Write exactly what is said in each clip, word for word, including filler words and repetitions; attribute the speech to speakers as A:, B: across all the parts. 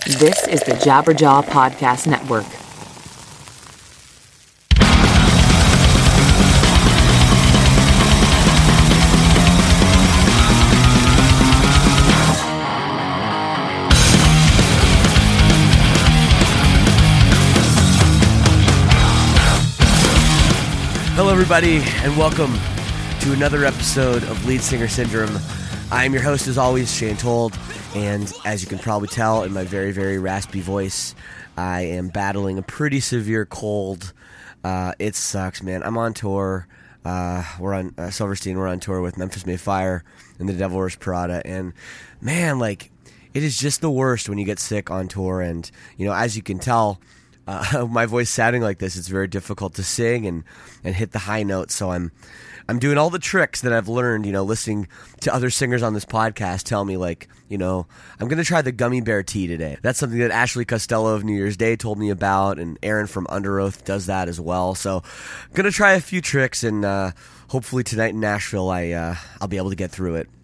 A: This is the Jabberjaw Podcast Network.
B: Hello, everybody, and welcome to another episode of Lead Singer Syndrome. I am your host, as always, Shane Told, and as you can probably tell in my very, very raspy voice, I am battling a pretty severe cold. Uh, it sucks, man. I'm on tour. Uh, we're on uh, Silverstein. We're on tour with Memphis May Fire and the Devil Wears Prada, and man, like, it is just the worst when you get sick on tour. And you know, as you can tell, uh, my voice sounding like this, it's very difficult to sing and and hit the high notes. So I'm. I'm doing all the tricks that I've learned, you know, listening to other singers on this podcast tell me, like, you know, I'm going to try the gummy bear tea today. That's something that Ashley Costello of New Year's Day told me about, and Aaron from Under Oath does that as well. So I'm going to try a few tricks, and uh, hopefully tonight in Nashville I, uh, I'll be able to get through it.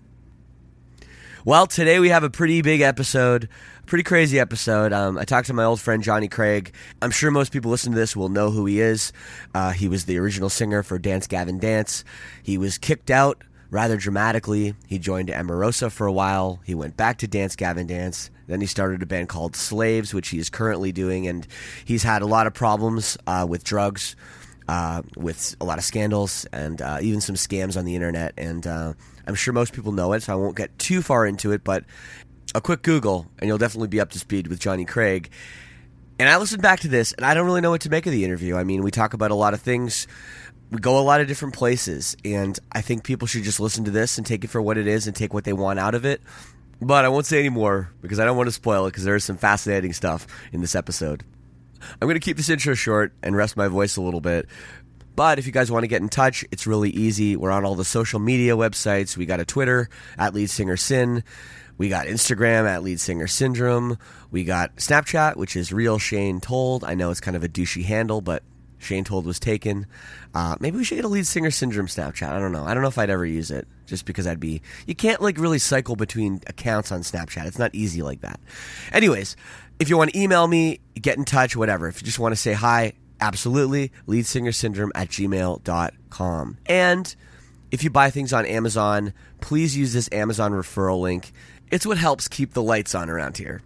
B: Well, today we have a pretty big episode, pretty crazy episode. Um, I talked to my old friend Johnny Craig. I'm sure most people listening to this will know who he is. Uh, he was the original singer for Dance Gavin Dance. He was kicked out rather dramatically. He joined Emarosa for a while. He went back to Dance Gavin Dance. Then he started a band called Slaves, which he is currently doing, and he's had a lot of problems uh, with drugs, uh, with a lot of scandals, and uh, even some scams on the internet, and uh, I'm sure most people know it, so I won't get too far into it, but a quick Google, and you'll definitely be up to speed with Johnny Craig. And I listened back to this, and I don't really know what to make of the interview. I mean, we talk about a lot of things. We go a lot of different places, and I think people should just listen to this and take it for what it is and take what they want out of it. But I won't say any more because I don't want to spoil it, because there is some fascinating stuff in this episode. I'm going to keep this intro short and rest my voice a little bit. But if you guys want to get in touch, it's really easy. We're on all the social media websites. We got a Twitter, at Lead Singer Syn. We got Instagram, at Lead Singer Syndrome. We got Snapchat, which is Real Shane Told. I know it's kind of a douchey handle, but Shane Told was taken. Uh, maybe we should get a Lead Singer Syndrome Snapchat. I don't know. I don't know if I'd ever use it, just because I'd be... You can't, like, really cycle between accounts on Snapchat. It's not easy like that. Anyways, if you want to email me, get in touch, whatever. If you just want to say hi, absolutely, leadsingersyndrome at gmail dot com. And if you buy things on Amazon, please use this Amazon referral link. It's what helps keep the lights on around here.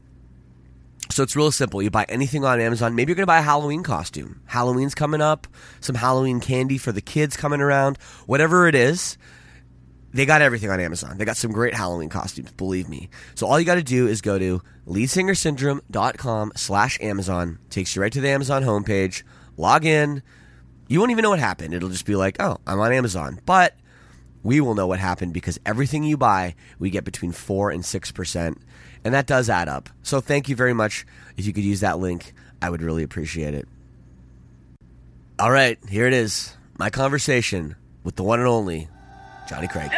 B: So it's real simple. You buy anything on Amazon. Maybe you're going to buy a Halloween costume. Halloween's coming up. Some Halloween candy for the kids coming around. Whatever it is, they got everything on Amazon. They got some great Halloween costumes, believe me. So all you got to do is go to leadsingersyndrome dot com slash Amazon. Takes you right to the Amazon homepage. Log in. You won't even know what happened. It'll just be like, oh, I'm on Amazon. But we will know what happened, because everything you buy, we get between four and six percent. And that does add up. So thank you very much. If you could use that link, I would really appreciate it. All right, here it is. My conversation with the one and only Johnny Craig.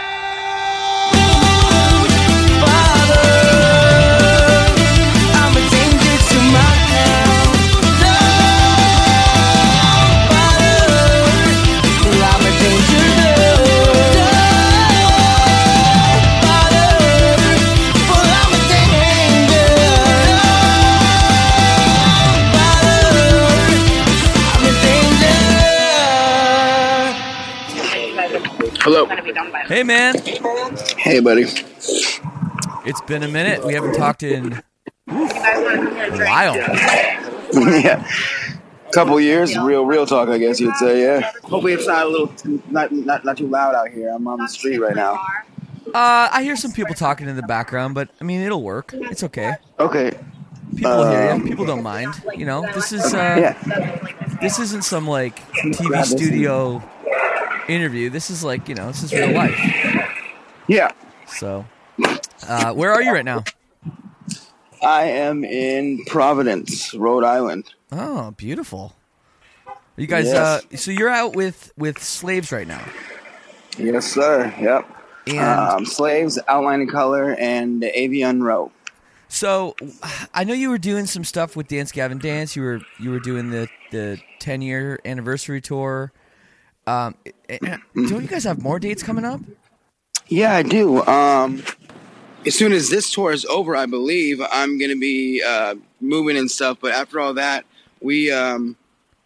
C: Hello.
D: Hey, man.
C: Hey, buddy.
D: It's been a minute. We haven't talked in oof, a while.
C: Yeah. Couple years, real real talk, I guess you'd say, yeah. Hopefully it's not a little, not not not too loud out here. I'm on the street right now.
D: Uh, I hear some people talking in the background, but, I mean, it'll work. It's okay.
C: Okay.
D: People
C: um,
D: hear you. People don't mind. You know, this is, uh,
C: yeah.
D: this isn't some, like, T V studio interview. This is, like, you know, this is real life.
C: Yeah.
D: So, uh, where are you right now?
C: I am in Providence, Rhode Island.
D: Oh, beautiful. You guys,
C: Yes.
D: uh, so you're out with, with Slaves right now.
C: Yes, sir. Yep.
D: And
C: Um, Slaves, Outline in Color, and Avion Row.
D: so I know you were doing some stuff with Dance Gavin Dance. You were you were doing the the ten year anniversary tour. Um, don't you guys have more dates coming up?
C: Yeah, I do. Um, as soon as this tour is over, I believe I'm going to be uh, moving and stuff. But after all that, we, um,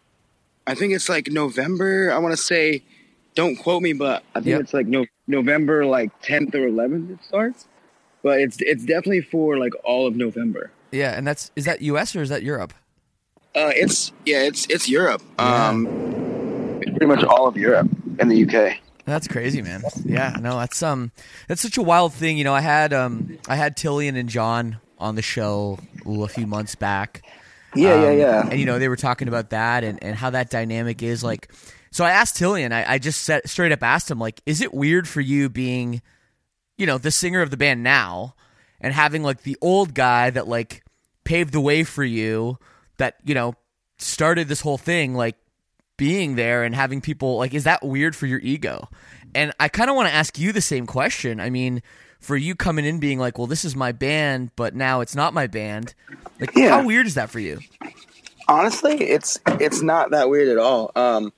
C: I think it's like November. I want to say, don't quote me, but I think
D: Yep.
C: it's like no, November like tenth or eleventh it starts. But it's it's definitely for like all of November.
D: Yeah, and that's is that U S or is that Europe?
C: Uh, it's yeah, it's it's Europe.
D: Yeah.
C: Um, pretty much all of Europe and the U K.
D: That's crazy, man. Yeah, no, that's um, that's such a wild thing. You know, I had um, I had Tillian and John on the show ooh, a few months back.
C: Yeah,
D: Um,
C: yeah, yeah.
D: And you know, they were talking about that and, and how that dynamic is like. So I asked Tillian, I, I just said, straight up asked him, like, is it weird for you being, you know, the singer of the band now and having like the old guy that like paved the way for you, that, you know, started this whole thing, like being there and having people like, is that weird for your ego? And I kind of want to ask you the same question. I mean, for you coming in being like, well, this is my band, but now it's not my band. Like,
C: Yeah.
D: how weird is that for you?
C: Honestly, it's it's not that weird at all. Um,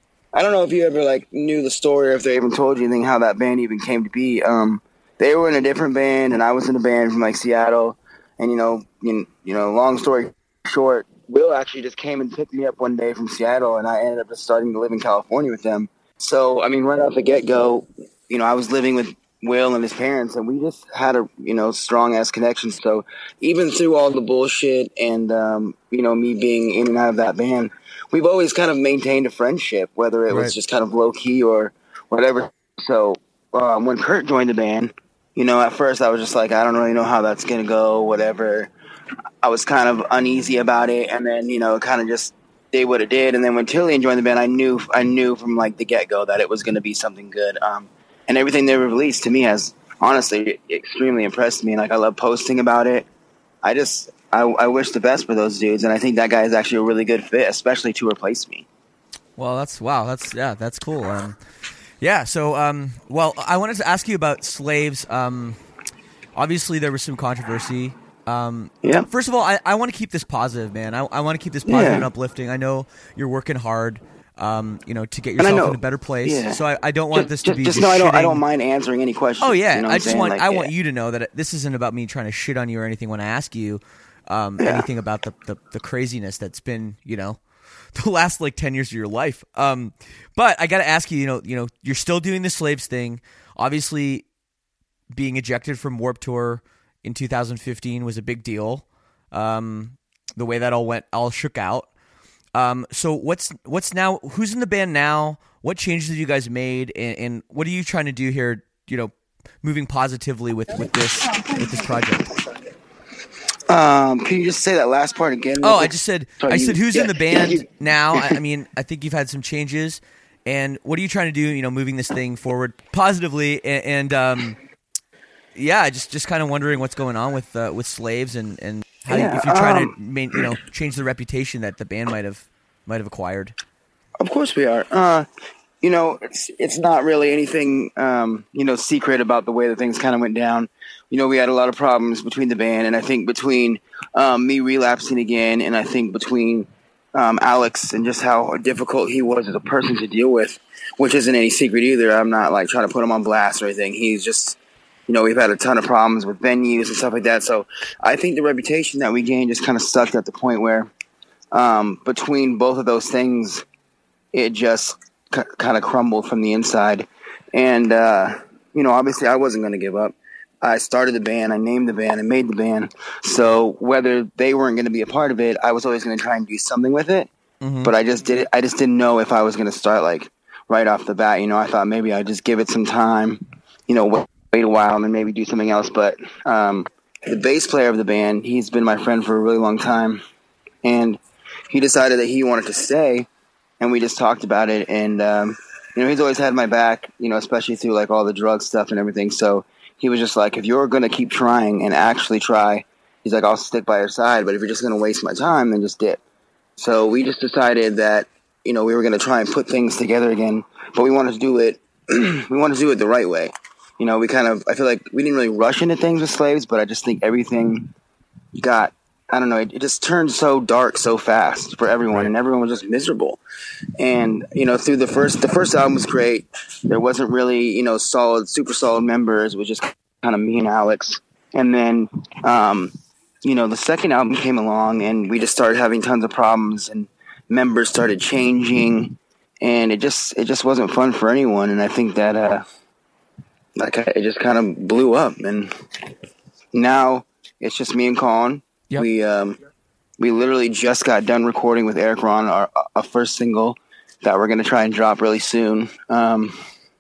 C: I don't know if you ever like knew the story or if they even told you anything how that band even came to be. Um, they were in a different band and I was in a band from like Seattle. And you know, you, you know, long story short, Will actually just came and picked me up one day from Seattle, and I ended up just starting to live in California with them. So I mean, right off the get go, you know, I was living with Will and his parents, and we just had a you know strong ass connection. So even through all the bullshit and um, you know me being in and out of that band, we've always kind of maintained a friendship, whether it
D: Right.
C: was just kind of low key or whatever. So um, when Kurt joined the band, you know, at first I was just like, I don't really know how that's gonna go, whatever. I was kind of uneasy about it, and then you know, kind of just did what it did. And then when Tillian joined the band, I knew I knew from like the get go that it was going to be something good. Um, and everything they released to me has honestly extremely impressed me. And like I love posting about it. I just I, I wish the best for those dudes, and I think that guy is actually a really good fit, especially to replace me.
D: Well, that's wow. That's yeah, that's cool. Um, yeah. So, um, well, I wanted to ask you about Slaves. Um, obviously, there was some controversy. Um,
C: Yeah.
D: First of all, I, I want to keep this positive, man. I, I want to keep this positive
C: Yeah.
D: and uplifting. I know you're working hard, um, you know, to get
C: And I
D: yourself
C: know-
D: in a better place.
C: yeah.
D: So I, I don't want
C: Just,
D: this to
C: just,
D: be
C: just
D: just
C: know I don't I
D: shitting-
C: don't mind answering any questions.
D: Oh yeah,
C: you know what
D: I
C: I'm
D: just
C: saying?
D: want
C: Like,
D: I
C: yeah.
D: want you to know that it, this isn't about me trying to shit on you or anything when I ask you um,
C: Yeah.
D: anything about the, the the craziness that's been, you know, the last like ten years of your life. Um, but I got to ask you, you know, you know, you're still doing the Slaves thing. Obviously, being ejected from Warped Tour in two thousand fifteen was a big deal. Um, the way that all went, all shook out. Um, so what's what's now? Who's in the band now? What changes have you guys made, and, and what are you trying to do here? You know, moving positively with, with this with this project.
C: Um, can you just say that last part again? real
D: Oh, I
C: quick?
D: just said
C: Sorry,
D: I
C: you-
D: said who's
C: yeah,
D: in the
C: yeah,
D: band
C: you-
D: now? I, I mean, I think you've had some changes, and what are you trying to do? You know, moving this thing forward positively, and, and um, yeah, just just kind of wondering what's going on with uh, with Slaves, and and how you,
C: Yeah,
D: if you're trying
C: um,
D: to main, you know change the reputation that the band might have might have acquired.
C: Of course we are. Uh, you know, it's it's not really anything, um, you know, secret about the way that things kind of went down. You know, we had a lot of problems between the band, and I think between um, me relapsing again, and I think between um, Alex and just how difficult he was as a person to deal with, which isn't any secret either. I'm not like trying to put him on blast or anything. He's just, you know, we've had a ton of problems with venues and stuff like that. So I think the reputation that we gained just kind of stuck at the point where um, between both of those things, it just c- kind of crumbled from the inside. And, uh, you know, obviously I wasn't going to give up. I started the band, I named the band, I made the band. So whether they weren't going to be a part of it, I was always going to try and do something with it.
D: Mm-hmm.
C: But I just did it. I just didn't know if I was going to start like right off the bat. You know, I thought maybe I'd just give it some time, you know, wait, wait a while and then maybe do something else. But um, the bass player of the band, he's been my friend for a really long time. And he decided that he wanted to stay. And we just talked about it, and um, you know, he's always had my back, you know, especially through like all the drug stuff and everything. So he was just like, if you're going to keep trying and actually try, he's like, I'll stick by your side. But if you're just going to waste my time, then just dip. So we just decided that, you know, we were going to try and put things together again, but we wanted to do it. we wanted to do it the right way. You know, we kind of, I feel like we didn't really rush into things with Slaves, but I just think everything got, I don't know, it, it just turned so dark so fast for everyone, and everyone was just miserable. And, you know, through the first, the first album was great. There wasn't really, you know, solid, super solid members. It was just kind of me and Alex. And then, um, you know, the second album came along, and we just started having tons of problems, and members started changing, and it just it just wasn't fun for anyone. And I think that uh, like it just kind of blew up, and now it's just me and Colin. Yep. We um, we literally just got done recording with Eric Ron our, our first single that we're going to try and drop really soon, um,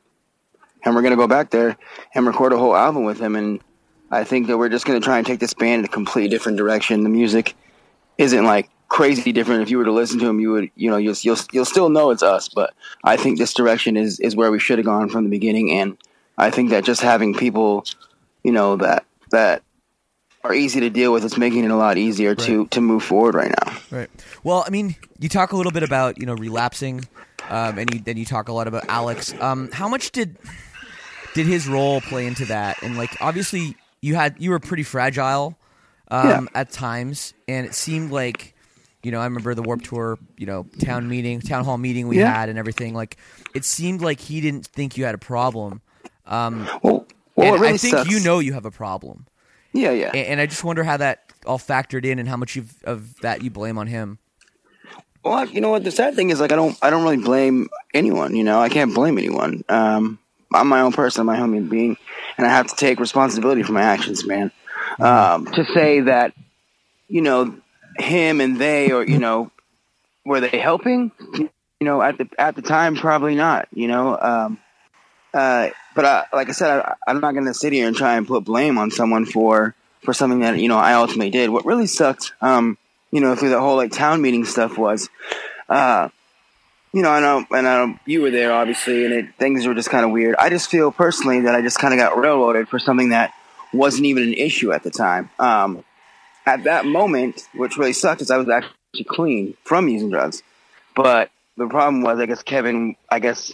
C: and we're going to go back there and record a whole album with him. And I think that we're just going to try and take this band in a completely different direction. The music isn't like crazy different. If you were to listen to him, you would, you know, you'll you'll, you'll still know it's us. But I think this direction is, is where we should have gone from the beginning. And I think that just having people, you know, that that are easy to deal with is making it a lot easier right. to to move forward right now.
D: Right. Well, I mean, you talk a little bit about, you know, relapsing, um, and you then you talk a lot about Alex. Um, how much did did his role play into that? And like, obviously. You had you were pretty fragile um, yeah. at times, and it seemed like, you know, I remember the Warped Tour, you know, town meeting, town hall meeting we yeah. had, and everything. Like, it seemed like he didn't think you had a problem. Um,
C: well, well
D: and
C: really
D: I think
C: sucks.
D: you know you have a problem.
C: Yeah, yeah.
D: And, and I just wonder how that all factored in, and how much you've, of that you blame on him.
C: Well, you know what? The sad thing is, like, I don't, I don't really blame anyone. You know, I can't blame anyone. Um, I'm my own person, I'm my own human being, and I have to take responsibility for my actions, man. Um, to say that, you know, him and they, or, you know, were they helping? You know, at the at the time, probably not, you know. Um, uh, but I, like I said, I, I'm not going to sit here and try and put blame on someone for, for something that, you know, I ultimately did. What really sucked, um, you know, through the whole, like, town meeting stuff was, uh, you know, I know, and I know you were there, obviously, and it, things were just kind of weird. I just feel personally that I just kind of got railroaded for something that wasn't even an issue at the time. Um, at that moment, which really sucked, is I was actually clean from using drugs. But the problem was, I guess Kevin, I guess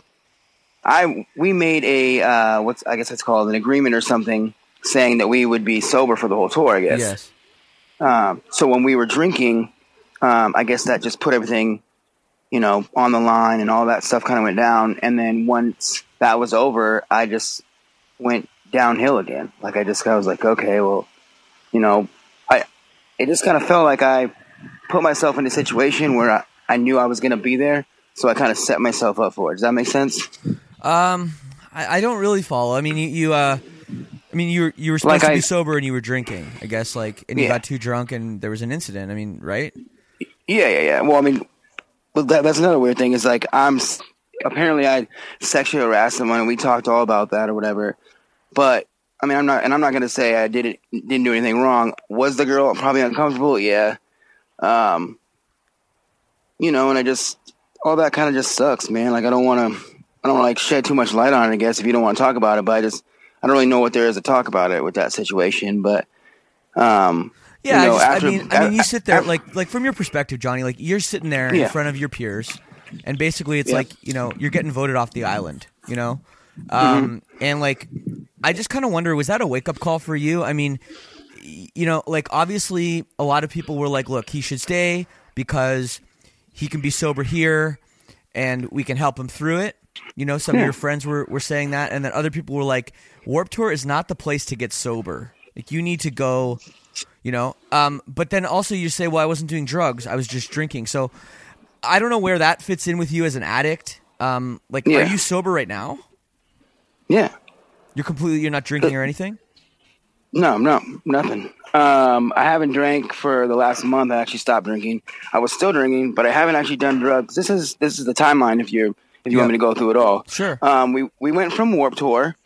C: I we made a uh, what's I guess it's called an agreement or something, saying that we would be sober for the whole tour. I guess.
D: Yes.
C: Um, so when we were drinking, um, I guess that just put everything, you know, on the line, and all that stuff kind of went down. And then once that was over, I just went downhill again. Like I just, I was like, okay, well, you know, I, it just kind of felt like I put myself in a situation where I, I knew I was going to be there. So I kind of set myself up for it. Does that make sense?
D: Um, I, I don't really follow. I mean, you, you uh, I mean, you were, you were supposed like to be I, sober and you were drinking, I guess, like, and you yeah. got too drunk and there was an incident. I mean, right?
C: Yeah, yeah, yeah. Well, I mean, But that, that's another weird thing is like I'm apparently I sexually harassed someone, and we talked all about that or whatever. But I mean, I'm not, and I'm not gonna say I did it, didn't do anything wrong. Was the girl probably uncomfortable? Yeah. Um. You know, and I just all that kind of just sucks, man. Like I don't want to, I don't like shed too much light on it. I guess if you don't want to talk about it, but I just I don't really know what there is to talk about it with that situation. But um.
D: Yeah,
C: you know,
D: I, just,
C: after,
D: I mean, I mean, you sit there
C: after,
D: like, like from your perspective, Johnny. Like you're sitting there
C: yeah.
D: in front of your peers, and basically it's
C: yeah.
D: like you know you're getting voted off the island. You know, um, mm-hmm. and like I just kind of wonder, was that a wake up call for you? I mean, you know, like obviously a lot of people were like, look, he should stay because he can be sober here, and we can help him through it. You know, some yeah. of your friends were were saying that, and then other people were like, Warped Tour is not the place to get sober. Like you need to go. You know, um, but then also you say, well, I wasn't doing drugs. I was just drinking. So I don't know where that fits in with you as an addict. Um, like, yeah. Are you sober right now?
C: Yeah.
D: You're completely, you're not drinking or anything?
C: No, no, nothing. Um, I haven't drank for the last month. I actually stopped drinking. I was still drinking, but I haven't actually done drugs. This is, this is the timeline if you're, if you yep. want me to go through it all.
D: Sure.
C: Um, we, we went from Warped Tour.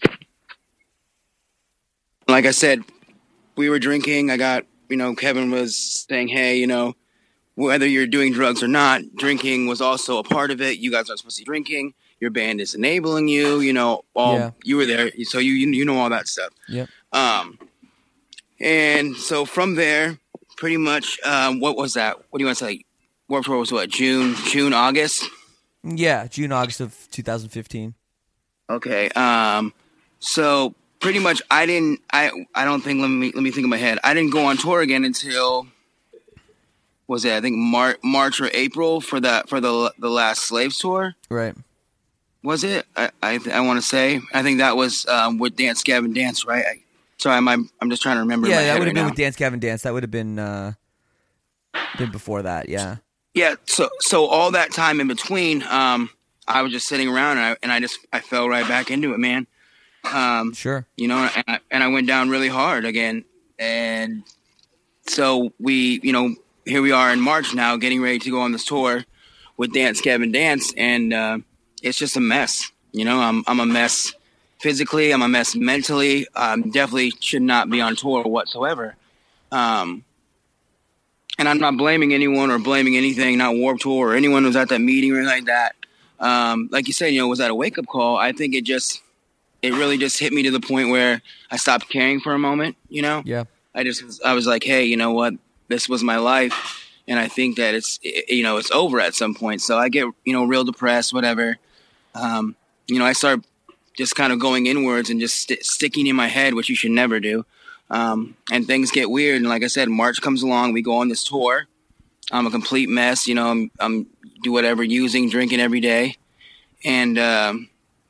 C: Like I said, we were drinking. I got, you know, Kevin was saying, hey, you know, whether you're doing drugs or not, drinking was also a part of it. You guys aren't supposed to be drinking. Your band is enabling you, you know, all yeah. you were there. So you, you, you know, all that stuff.
D: Yep.
C: Um, and so from there, pretty much, um, what was that? What do you want to say? Warped Tour was what? June, June, August?
D: Yeah. June, August of two thousand fifteen.
C: Okay. Um, so, pretty much, I didn't. I I don't think. Let me let me think in my head. I didn't go on tour again until was it? I think March, March or April for that for the the last Slaves tour.
D: Right.
C: Was it? I I, I want to say. I think that was um, with Dance Gavin Dance, right? I, Sorry, I'm I'm just trying to remember.
D: Yeah,
C: my
D: that
C: head
D: would have
C: right
D: been
C: now.
D: with Dance Gavin Dance. That would have been uh, been before that. Yeah.
C: Yeah. So so all that time in between, um, I was just sitting around and I and I just I fell right back into it, man. Um,
D: Sure.
C: You know, and I, and I went down really hard again, and so we, you know, here we are in March now, getting ready to go on this tour with Dance Gavin Dance, and uh, it's just a mess. You know, I'm I'm a mess physically. I'm a mess mentally. Um, definitely should not be on tour whatsoever. Um, and I'm not blaming anyone or blaming anything, not Warped Tour or anyone who was at that meeting or anything like that. Um, like you said, you know, was that a wake up call? I think it just, it really just hit me to the point where I stopped caring for a moment. You know,
D: Yeah.
C: I just was, I was like, hey, you know what? This was my life, and I think that it's, you know, it's over at some point. So I get, you know, real depressed, whatever. Um, you know, I start just kind of going inwards and just st- sticking in my head, which you should never do. Um, and things get weird. And like I said, March comes along, we go on this tour. I'm a complete mess. You know, I'm, I'm do whatever, using, drinking every day. And, um,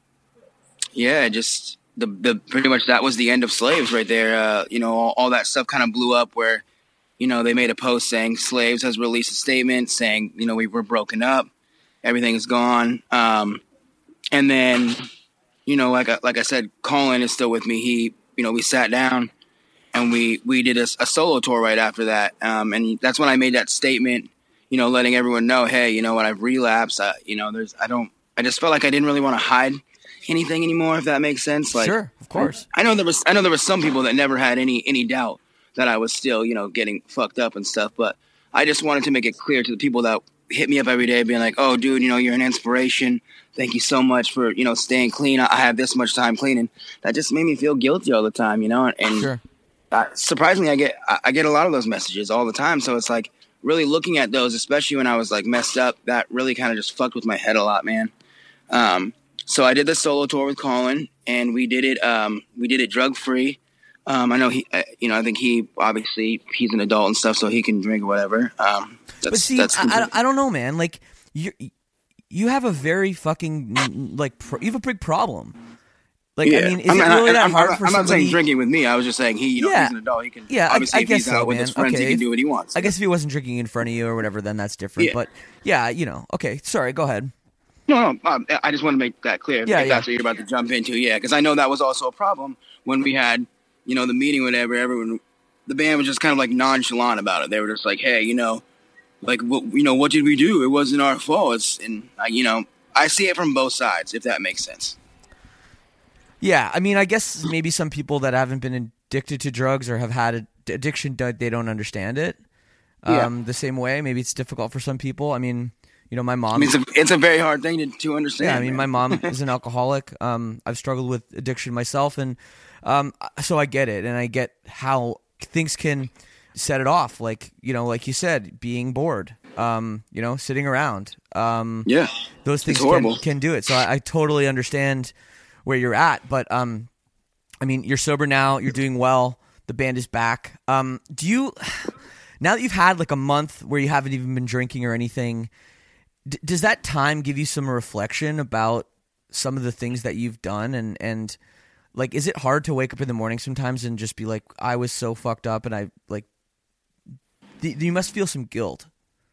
C: yeah, just the, the, pretty much that was the end of Slaves right there. Uh, you know, all, all that stuff kind of blew up where, you know, they made a post saying Slaves has released a statement saying, you know, we were broken up. Everything is gone. Um, and then, you know, like I, like I said, Colin is still with me. He, you know, we sat down and we, we did a, a solo tour right after that. Um, and that's when I made that statement, you know, letting everyone know, hey, you know what, I've relapsed. I, you know, there's, I don't, I just felt like I didn't really want to hide anything anymore, if that makes sense. Like,
D: Sure, of course.
C: I, I know there was, I know there was some people that never had any, any doubt that I was still, you know, getting fucked up and stuff. But I just wanted to make it clear to the people that hit me up every day being like, oh, dude, you know, you're an inspiration. Thank you so much for, you know, staying clean. I have this much time cleaning. That just made me feel guilty all the time, you know? And
D: Sure.
C: uh, surprisingly, I get I get a lot of those messages all the time. So it's like really looking at those, especially when I was like messed up, that really kind of just fucked with my head a lot, man. Um, so I did the solo tour with Colin, and we did it. Um, we did it drug free. Um, I know he, uh, you know, I think he obviously he's an adult and stuff, so he can drink or whatever. Um, that's,
D: But see,
C: that's
D: I, I, I don't know, man. Like you, you have a very fucking like pro, you have a big problem. Like,
C: yeah.
D: I mean, is
C: I'm
D: it
C: not,
D: really that
C: I'm,
D: hard
C: I'm,
D: for
C: I'm not
D: somebody?
C: saying drinking with me. I was just saying he, you know,
D: Yeah.
C: he's an adult. He can,
D: Yeah, I-
C: obviously,
D: I
C: if he's
D: guess so,
C: out with
D: man.
C: his friends,
D: Okay,
C: he
D: if-
C: can do what he wants.
D: I guess if he wasn't drinking in front of you or whatever, then that's different.
C: Yeah.
D: But yeah, you know, okay. Sorry, go ahead.
C: No, no, um, I just want to make that clear.
D: Yeah,
C: if
D: yeah.
C: that's what you're about to jump into. Yeah, because I know that was also a problem when we had, you know, the meeting, whatever. Everyone, the band was just kind of like nonchalant about it. They were just like, hey, you know, like, what, you know, what did we do? It wasn't our fault. It's, and, I, you know, I see it from both sides, if that makes sense.
D: Yeah, I mean, I guess maybe some people that haven't been addicted to drugs or have had ad- addiction, don't- they don't understand it um,
C: Yeah.
D: the same way. Maybe it's difficult for some people. I mean, you know, my mom.
C: I mean, it's a, it's a very hard thing to, to understand.
D: Yeah, I mean, my
C: man.
D: mom is an alcoholic. Um, I've struggled with addiction myself, and um, so I get it, and I get how things can set it off. Like, you know, like you said, being bored, um, you know, sitting around. Um,
C: Yeah.
D: those things
C: It's horrible.
D: can, can do it. So I, I totally understand where you're at. But um, I mean, you're sober now. You're doing well. The band is back. Um, do you now that you've had like a month where you haven't even been drinking or anything? D- does that time give you some reflection about some of the things that you've done and, and like, is it hard to wake up in the morning sometimes and just be like, I was so fucked up and I like, th- you must feel some guilt.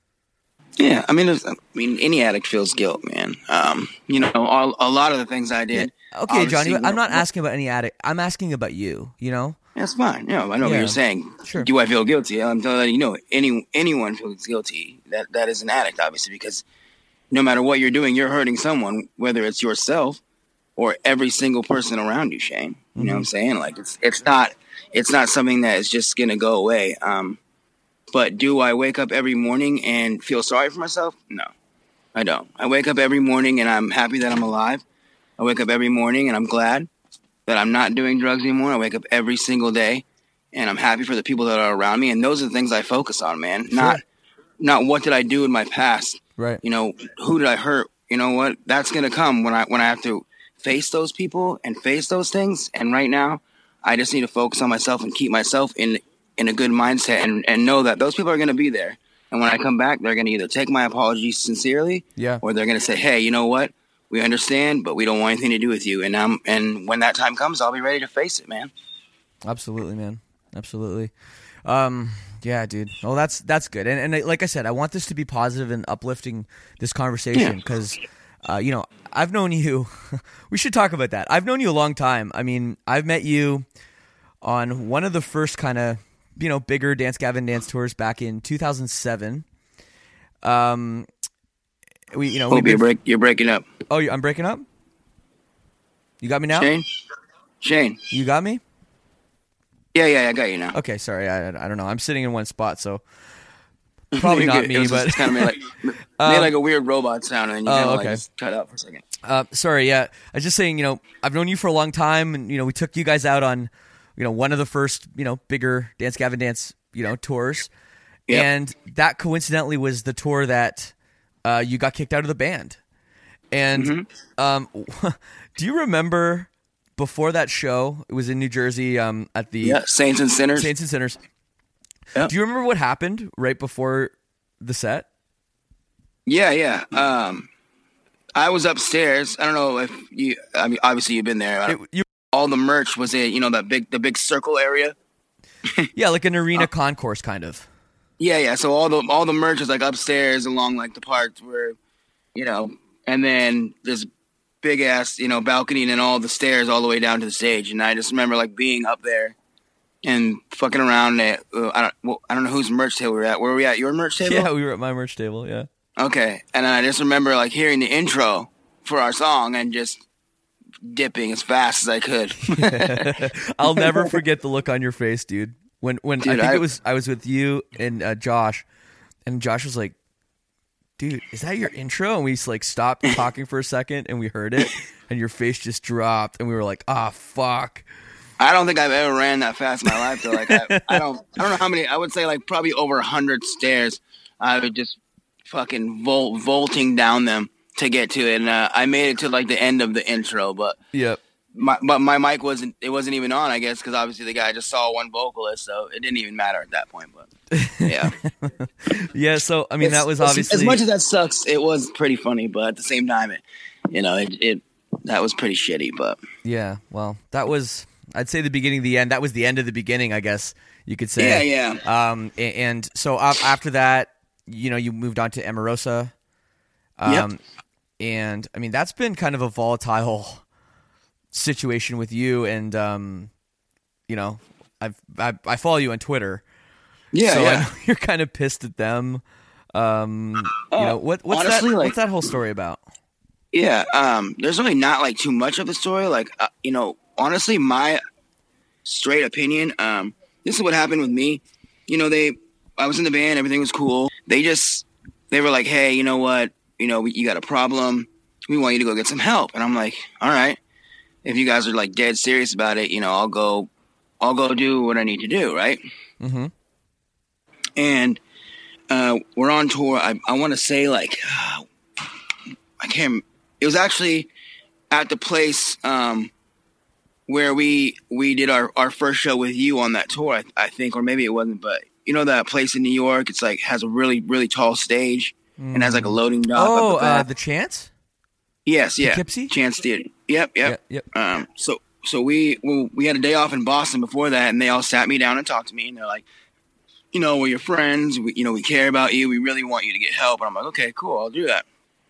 C: Yeah, I mean, there's- I mean, any addict feels guilt, man. Um, you know, all, a lot of the things I did.
D: Okay, Johnny,
C: obviously
D: I'm not
C: were-
D: asking about any addict. I'm asking about you, you know?
C: That's fine. Yeah, I know what
D: Yeah.
C: you're saying.
D: Sure.
C: Do I feel guilty? I'm telling you, know, any anyone feels guilty. That that is an addict, obviously, because no matter what you're doing, you're hurting someone, whether it's yourself or every single person around you, Shane. You know what I'm saying? Like it's it's not it's not something that is just gonna go away. Um, but do I wake up every morning and feel sorry for myself? No, I don't. I wake up every morning and I'm happy that I'm alive. I wake up every morning and I'm glad that I'm not doing drugs anymore. I wake up every single day and I'm happy for the people that are around me. And those are the things I focus on, man. Not, not what did I do in my past?
D: Right.
C: You know, who did I hurt? You know what? That's going to come when I, when I have to face those people and face those things. And right now I just need to focus on myself and keep myself in, in a good mindset and, and know that those people are going to be there. And when I come back, they're going to either take my apologies sincerely
D: Yeah.
C: or they're going to say, hey, you know what? We understand, but we don't want anything to do with you. And um, and when that time comes, I'll be ready to face it, man.
D: Absolutely, man. Absolutely. Um, yeah, dude. Oh, that's that's good. And and like I said, I want this to be positive and uplifting this conversation because, yeah. uh, you know, I've known you. We should talk about that. I've known you a long time. I mean, I've met you on one of the first kind of, you know, bigger Dance Gavin Dance tours back in two thousand seven. Um, we, you know,
C: Hope you're, break, you're breaking up.
D: Oh, I'm breaking up? You got me now?
C: Shane? Shane?
D: You got me?
C: Yeah, yeah, I got you now.
D: Okay, sorry. I, I don't know. I'm sitting in one spot, so probably not me,
C: it was
D: but
C: just kind of made like,
D: um,
C: made like a weird robot sound, and you
D: oh,
C: kind of
D: okay.
C: like just cut out for a second.
D: Uh, sorry, yeah. I was just saying, you know, I've known you for a long time, and, you know, we took you guys out on, you know, one of the first, you know, bigger Dance Gavin Dance, you know, tours.
C: Yep.
D: And that coincidentally was the tour that uh, you got kicked out of the band. And
C: mm-hmm.
D: um, do you remember before that show, it was in New Jersey um, at the
C: yeah, Saints and Sinners.
D: Saints and Sinners.
C: Yep.
D: Do you remember what happened right before the set?
C: Yeah, yeah. Um, I was upstairs. I don't know if you. I mean, obviously you've been there.
D: It, you,
C: All the merch was in, you know, that big, the big circle area.
D: Yeah, like an arena uh, concourse, kind of.
C: Yeah, yeah. So all the all the merch was like upstairs along like the parts where, you know, and then this big ass, you know, balcony and then all the stairs all the way down to the stage. And I just remember like being up there and fucking around at, uh, I don't, well, I don't know whose merch table we were at. Where were we at? Your merch table?
D: Yeah, we were at my merch table. Yeah.
C: Okay, and I just remember like hearing the intro for our song and just dipping as fast as I could.
D: I'll never forget the look on your face, dude. When when dude, I think I, it was I was with you and uh, Josh, and Josh was like, "Dude, is that your intro?" And we just, like stopped talking for a second, and we heard it, and your face just dropped, and we were like, "Ah, oh, fuck."
C: I don't think I've ever ran that fast in my life. Though, like I, I don't I don't know how many. I would say like probably over a hundred stairs. I would just fucking volt vaulting down them to get to it, and uh, I made it to like the end of the intro, but
D: yep.
C: My, but my mic wasn't, it wasn't even on, I guess, because obviously the guy just saw one vocalist, so it didn't even matter at that point, but yeah.
D: Yeah, so, I mean,
C: it's,
D: that was obviously...
C: As much as that sucks, it was pretty funny, but at the same time, it, you know, it, it that was pretty shitty, but...
D: Yeah, well, that was, I'd say the beginning of the end. That was the end of the beginning, I guess you could say.
C: Yeah,
D: yeah. Um, and, and so after that, you know, you moved on to Emarosa. Um,
C: yep.
D: And, I mean, that's been kind of a volatile situation with you, and um you know I've, I I follow you on Twitter,
C: yeah,
D: so
C: yeah.
D: I know you're kind of pissed at them. Um,
C: uh,
D: you know what what's
C: honestly,
D: that
C: like,
D: what's that whole story about?
C: Yeah, um, there's really not like too much of a story. Like uh, you know, honestly, my straight opinion. Um, this is what happened with me. You know, they I was in the band, everything was cool. They just they were like, hey, you know what? You know, you got a problem. We want you to go get some help. And I'm like, all right. If you guys are like dead serious about it, you know, I'll go, I'll go do what I need to do, right?
D: Mm-hmm.
C: And uh, we're on tour. I, I want to say like, uh, I can't. It was actually at the place um, where we we did our, our first show with you on that tour, I, I think, or maybe it wasn't. But you know that place in New York? It's like has a really really tall stage mm. and has like a loading dock.
D: Oh,
C: up the,
D: uh, the Chance.
C: Yes, yeah,
D: Poughkeepsie?
C: Chance Theater. Yep, yep.
D: yep, yep.
C: Um, so, so we we, we had a day off in Boston before that, and they all sat me down and talked to me, and they're like, you know, we're your friends. We, you know, we care about you. We really want you to get help. And I'm like, okay, cool, I'll do that.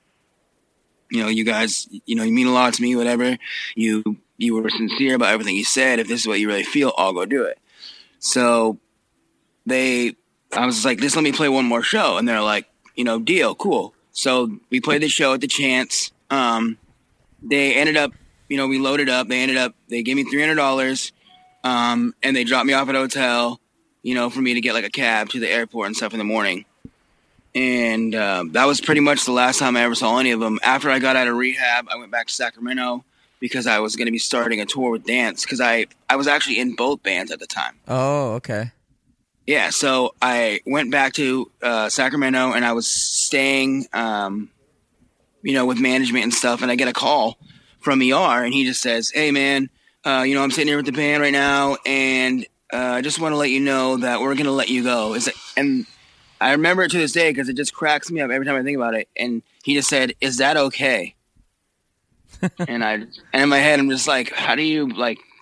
C: You know, you guys, you know, you mean a lot to me. Whatever. You you were sincere about everything you said. If this is what you really feel, I'll go do it. So they, I was like, just let me play one more show, and they're like, you know, deal, cool. So we played the show at the Chance. Um, they ended up, you know, we loaded up. They ended up, they gave me three hundred dollars, um, and they dropped me off at a hotel, you know, for me to get like a cab to the airport and stuff in the morning. And uh, that was pretty much the last time I ever saw any of them. After I got out of rehab, I went back to Sacramento because I was going to be starting a tour with Dance because I, I was actually in both bands at the time.
D: Oh, okay.
C: Yeah, so I went back to uh, Sacramento and I was staying, um, you know, with management and stuff, and I get a call from E R, and he just says, hey, man, uh, you know, I'm sitting here with the band right now, and uh, I just want to let you know that we're going to let you go. Is it, and I remember it to this day because it just cracks me up every time I think about it, and he just said, is that okay? and I, and in my head, I'm just like, how do you, like,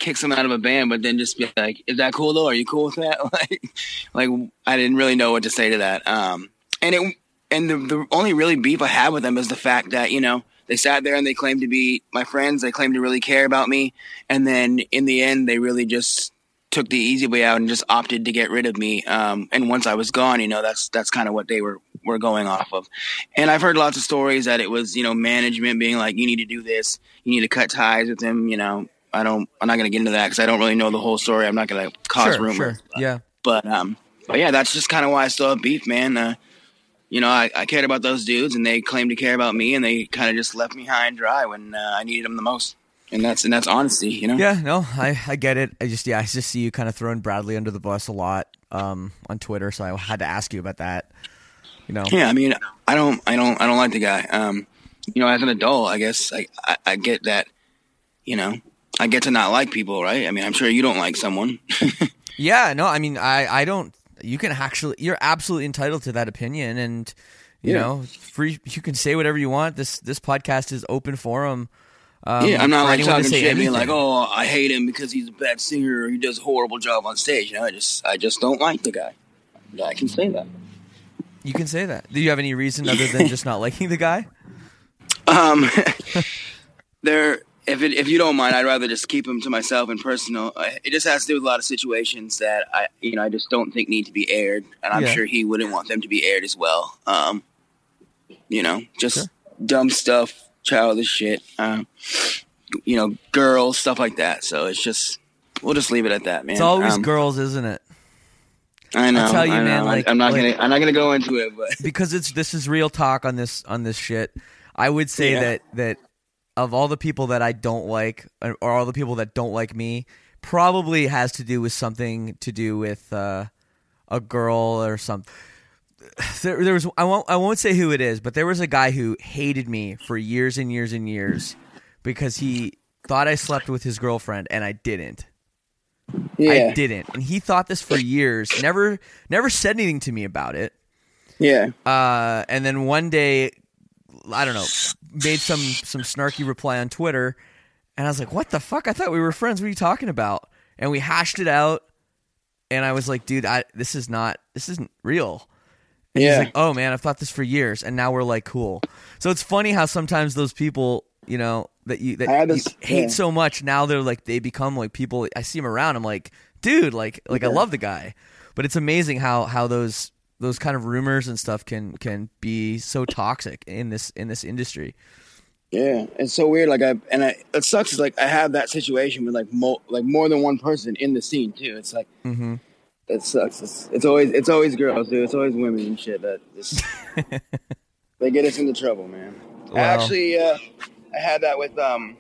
C: kick someone out of a band, but then just be like, "Is that cool though? Are you cool with that?" like, like I didn't really know what to say to that. Um, and it and the the only really beef I had with them is the fact that you know they sat there and they claimed to be my friends. They claimed to really care about me, and then in the end, they really just took the easy way out and just opted to get rid of me. Um, and once I was gone, you know, that's that's kind of what they were were going off of. And I've heard lots of stories that it was, you know, management being like, you need to do this, you need to cut ties with him. You know, I don't, I'm not going to get into that because I don't really know the whole story. I'm not going to cause
D: sure,
C: rumors.
D: Sure. Yeah.
C: But, um, but yeah, that's just kind of why I still have beef, man. Uh, you know, I, I cared about those dudes and they claimed to care about me and they kind of just left me high and dry when uh, I needed them the most. And that's and that's honesty, you know?
D: Yeah, no, I, I get it. I just, yeah, I just see you kind of throwing Bradley under the bus a lot um, on Twitter, so I had to ask you about that. You know?
C: Yeah, I mean, I don't, I don't, I don't like the guy. Um, you know, as an adult, I guess I, I, I get that, you know, I get to not like people, right? I mean, I'm sure you don't like someone.
D: Yeah, no, I mean, I, I don't, you can actually, you're absolutely entitled to that opinion, and, you
C: Yeah.
D: know, free, you can say whatever you want. This, this podcast is open forum. Um,
C: yeah, I'm not
D: for
C: like
D: anyone to
C: talking
D: say
C: shit, being
D: anything.
C: like, "Oh, I hate him because he's a bad singer or he does a horrible job on stage." You know, I just, I just don't like the guy. I can say that.
D: You can say that. Do you have any reason other than just not liking the guy?
C: Um, there, if it, if you don't mind, I'd rather just keep him to myself and personal. I, it just has to do with a lot of situations that I, you know, I just don't think need to be aired, and I'm
D: Yeah.
C: sure he wouldn't want them to be aired as well. Um, you know, just
D: Sure.
C: dumb stuff, childish shit. Um, you know, girls, stuff like that. So it's just, we'll just leave it at that, man.
D: It's always
C: Um,
D: girls, isn't it?
C: I know.
D: I'll tell you,
C: I know.
D: man,
C: I-
D: like-
C: I'm not
D: like-
C: gonna. I'm not gonna go into it, but
D: Because it's this is real talk on this on this shit. I would say
C: Yeah.
D: that that of all the people that I don't like, or or all the people that don't like me, probably has to do with something to do with uh, a girl or something. There, there was I won't I won't say who it is, but there was a guy who hated me for years and years and years because he thought I slept with his girlfriend and I didn't.
C: yeah,
D: I didn't, and he thought this for years. Never, never said anything to me about it.
C: yeah,
D: Uh, and then one day, I don't know, made some some snarky reply on Twitter, and I was like, "What the fuck? I thought we were friends. What are you talking about?" And we hashed it out, and I was like, "Dude, I, this is not, this isn't real." And
C: yeah.
D: he's like, "Oh man, I've thought this for years, and now we're like cool." So it's funny how sometimes those people, you know, that you that
C: I had
D: you
C: this-
D: hate
C: yeah.
D: so much, now they're like they become like people. I see them around, I'm like, dude, like like I
C: Yeah.
D: love the guy, but it's amazing how how those those kind of rumors and stuff can can be so toxic in this in this industry.
C: Yeah, it's so weird. Like I and I, it sucks. Is like I have that situation with like mo- like more than one person in the scene too. It's like
D: Mm-hmm.
C: it sucks. It's, it's always it's always girls, dude. It's always women and shit that just, they get us into trouble, man. I
D: Wow.
C: actually, uh, I had that with um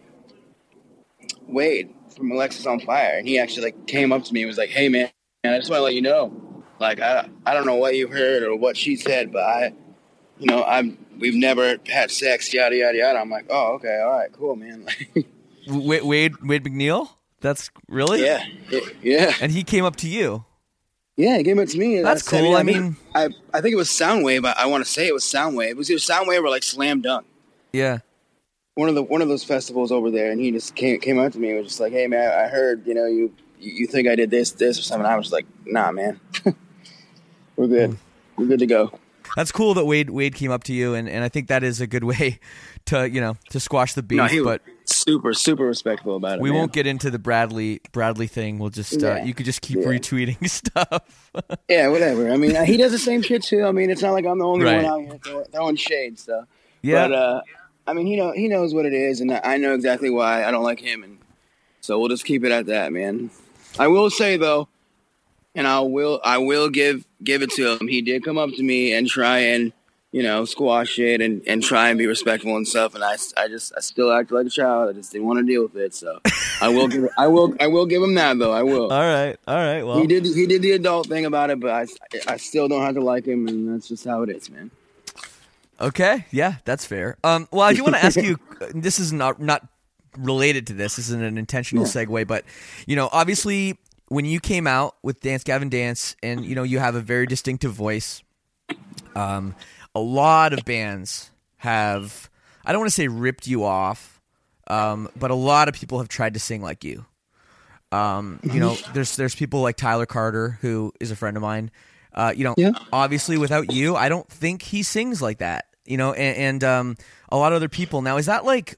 C: Wade from Alexis on Fire, and he actually like came up to me and was like, "Hey, man, I just want to let you know, like I I don't know what you heard or what she said, but I, you know, I'm we've never had sex, yada yada yada." I'm like, "Oh, okay, all right, cool, man."
D: Wade Wade Wade McNeil. That's really
C: yeah, yeah,
D: And he came up to you.
C: yeah. He came up to me. and
D: That's
C: said,
D: cool.
C: yeah,
D: I mean-
C: I I think it was Soundwave. I, I want to say it was Soundwave. It was either Soundwave or like Slam Dunk.
D: Yeah.
C: One of the one of those festivals over there, and he just came came up to me and was just like, "Hey, man, I heard you know you you think I did this this or something." I was like, "Nah, man, we're good. We're good to go."
D: That's cool that Wade Wade came up to you, and, and I think that is a good way to you know to squash the beef.
C: No, he was
D: but
C: super super respectful about it.
D: we
C: man.
D: won't get into the Bradley Bradley thing. We'll just uh,
C: Yeah.
D: you could just keep
C: Yeah.
D: retweeting stuff.
C: Yeah, whatever. I mean, he does the same shit too. I mean, it's not like I'm the only
D: Right.
C: one out here throwing, throwing shade stuff.
D: Yeah.
C: But uh, I mean, he know he knows what it is, and I know exactly why I don't like him, and so we'll just keep it at that, man. I will say though, and I will I will give give it to him. He did come up to me and try and you know squash it and, and try and be respectful and stuff, and I, I just I still act like a child. I just didn't want to deal with it, so I will give I will I will give him that though. I will.
D: all right, all right. Well,
C: He did he did the adult thing about it, but I, I still don't have to like him, and that's just how it is, man.
D: okay, yeah, that's fair. Um, well, I do want to ask you. This is not not related to this. This isn't an intentional
C: Yeah.
D: segue, but you know, obviously, when you came out with Dance Gavin Dance, and you know, you have a very distinctive voice. Um, a lot of bands have. I don't want to say ripped you off, um, but a lot of people have tried to sing like you. Um, you know, there's there's people like Tyler Carter, who is a friend of mine. Uh, you know,
C: Yeah.
D: obviously without you, I don't think he sings like that. You know, and, and um, a lot of other people. Now, is that like,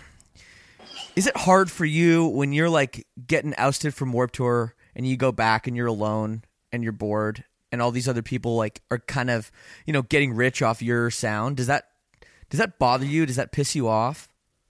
D: is it hard for you when you're like getting ousted from Warped Tour and you go back and you're alone and you're bored and all these other people like are kind of, you know, getting rich off your sound? Does that does that bother you? Does that piss you off?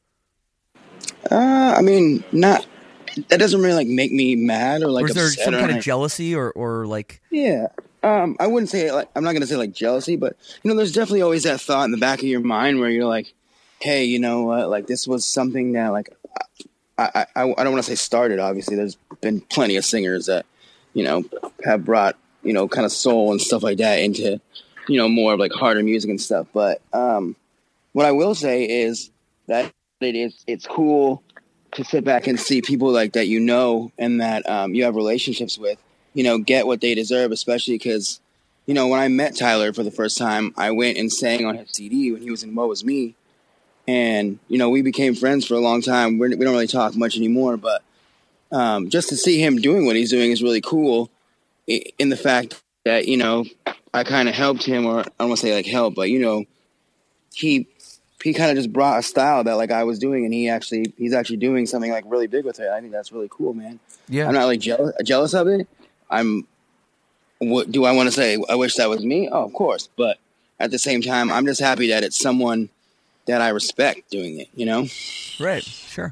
C: Uh, I mean, not. That doesn't really like make me mad or like.
D: Or is there
C: upset
D: some
C: or
D: kind
C: like,
D: of jealousy or, or like?
C: Yeah. Um, I wouldn't say like I'm not gonna say like jealousy, but you know, there's definitely always that thought in the back of your mind where you're like, hey, you know what? Like this was something that like I I, I don't want to say started. Obviously, there's been plenty of singers that you know have brought you know kind of soul and stuff like that into you know more of like harder music and stuff. But um, what I will say is that it is it's cool to sit back and see people like that you know and that um, you have relationships with. You know, get what they deserve, especially because, you know, when I met Tyler for the first time, I went and sang on his C D when he was in Woe Was Me. And, you know, we became friends for a long time. We're, we don't really talk much anymore, but um, just to see him doing what he's doing is really cool in the fact that, you know, I kind of helped him, or I don't want to say like help, but, you know, he he kind of just brought a style that like I was doing, and he actually, he's actually doing something like really big with it. I think that's really cool, man.
D: Yeah.
C: I'm not like jealous, jealous of it. I'm, what do I want to say? I wish that was me. Oh, of course. But at the same time, I'm just happy that it's someone that I respect doing it, you know?
D: Right. Sure.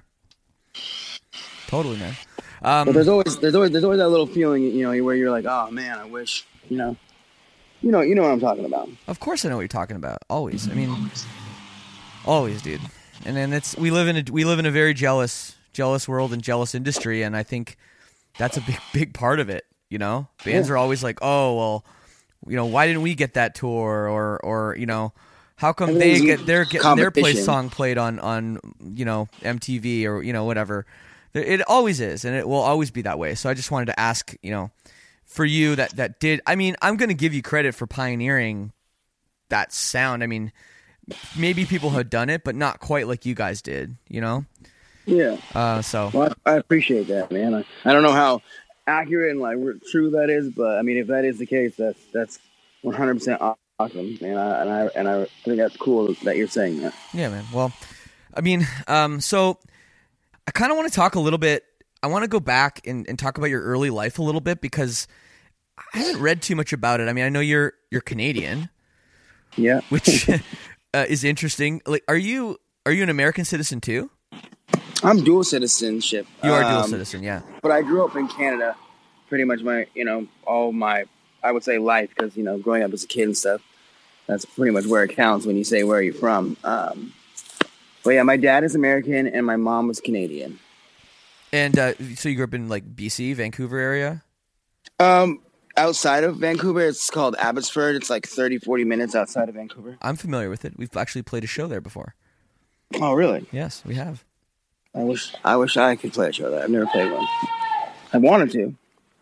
D: Totally, man. Um,
C: but there's always, there's always, there's always that little feeling, you know, where you're like, oh man, I wish, you know, you know, you know what I'm talking about.
D: Of course I know what you're talking about. Always. I mean, always, dude. And then it's, we live in a, we live in a very jealous, jealous world and jealous industry. And I think that's a big, big part of it. You know, bands
C: Yeah.
D: are always like, oh, well, you know, why didn't we get that tour? Or, or you know, how come they get their get their play
C: competition.
D: song played on, on, you know, M T V or, you know, whatever. It always is, and it will always be that way. So I just wanted to ask, you know, for you that, that did, I mean, I'm going to give you credit for pioneering that sound. I mean, maybe people had done it, but not quite like you guys did, you know?
C: Yeah.
D: Uh, so.
C: Well, I, I appreciate that, man. I, I don't know how accurate and like true that is, but I mean, if that is the case, that's that's one hundred percent awesome, man. I, and I and I think that's cool that you're saying that.
D: Yeah, man. Well, I mean, um, so I kind of want to talk a little bit. I want to go back and, and talk about your early life a little bit because I haven't read too much about it. I mean, I know you're you're Canadian,
C: Yeah.
D: which uh, is interesting. Like, are you are you an American citizen too?
C: I'm dual citizenship.
D: You are dual
C: um,
D: citizen, yeah.
C: But I grew up in Canada pretty much my, you know, all my, I would say life, because, you know, growing up as a kid and stuff, that's pretty much where it counts when you say where you're from. Um, but yeah, my dad is American and my mom was Canadian.
D: And uh, so you grew up in like B C, Vancouver area?
C: Um, outside of Vancouver, it's called Abbotsford. It's like thirty, forty minutes outside of Vancouver.
D: I'm familiar with it. We've actually played a show there before.
C: Oh, really?
D: Yes, we have.
C: I wish I wish I could play a show there. I've never played one. I wanted to.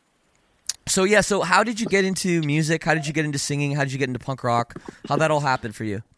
D: So yeah, so how did you get into music? How did you get into singing? How did you get into punk rock? How that all happened for you?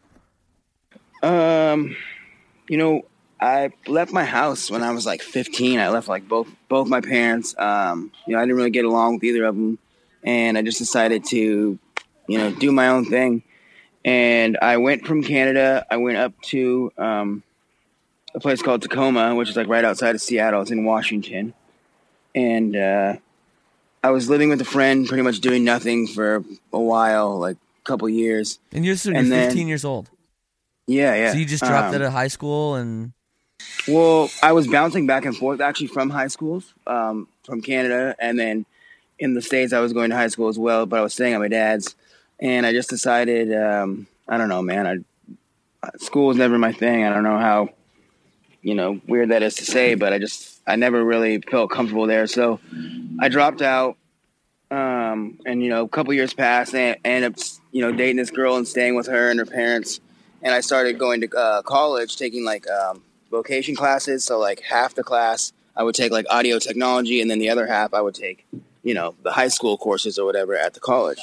C: Um, you know, I left my house when I was like fifteen. I left like both both my parents. Um, you know, I didn't really get along with either of them, and I just decided to, you know, do my own thing. And I went from Canada. I went up to um, a place called Tacoma, which is like right outside of Seattle. It's in Washington, and uh, I was living with a friend, pretty much doing nothing for a while, like a couple years.
D: And you're, so you're
C: And then-
D: fifteen years old.
C: Yeah, yeah.
D: So you just dropped
C: Um,
D: out of high school and
C: Well, I was bouncing back and forth actually from high schools, um, from Canada, and then in the States I was going to high school as well, but I was staying at my dad's, and I just decided, um, I don't know, man, I, school was never my thing. I don't know how, you know, weird that is to say, but I just, I never really felt comfortable there, so I dropped out, um, and, you know, a couple years passed, and I ended up, you know, dating this girl and staying with her and her parents, and I started going to uh, college, taking, like, um, vocation classes. So like half the class I would take like audio technology, and then the other half I would take, you know, the high school courses or whatever at the college.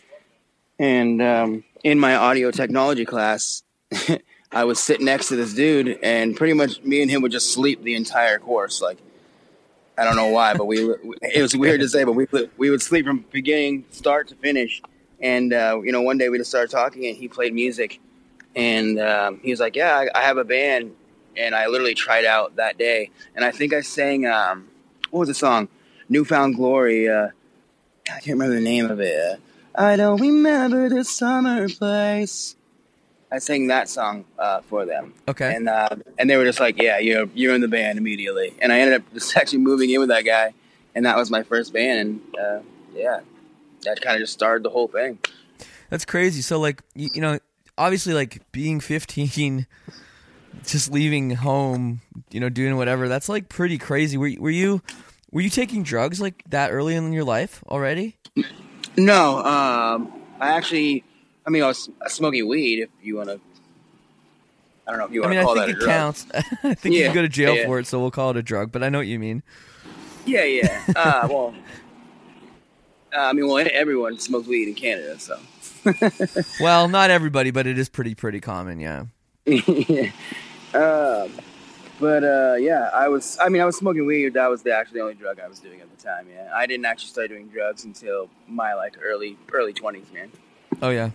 C: And um, in my audio technology class, I would sit next to this dude, and pretty much me and him would just sleep the entire course. Like I don't know why, but we it was weird to say, but we we would sleep from beginning start to finish. And uh, you know, one day we just started talking, and he played music, and um, he was like, "Yeah, I, I have a band," and I literally tried out that day, and I think I sang um, what was the song, "Newfound Glory." Uh, I can't remember the name of it. Uh, I don't remember the summer place. I sang that song uh, for them.
D: Okay.
C: And uh, and they were just like, yeah, you're you're in the band immediately. And I ended up just actually moving in with that guy, and that was my first band. And uh, yeah, that kind of just started the whole thing.
D: That's crazy. So like, you, you know, obviously like being fifteen, just leaving home, you know, doing whatever, that's like pretty crazy. Were, were you were you taking drugs like that early in your life already?
C: No, um, I actually, I mean, I was smoking weed. If you want to, I don't know if you want
D: I mean,
C: to call
D: I
C: that
D: think
C: a
D: it
C: drug.
D: counts. I think you
C: Yeah,
D: can go to jail
C: yeah.
D: for it, so we'll call it a drug. But I know what you mean.
C: Yeah, yeah. Uh, well, uh, I mean, well, everyone smokes weed in Canada, so.
D: Well, not everybody, but it is pretty pretty common. Yeah.
C: yeah. Um, but uh, yeah, I was. I mean, I was smoking weed. That was the actually the only drug I was doing at the time. Yeah, I didn't actually start doing drugs until my like early early twenties, man.
D: Oh yeah.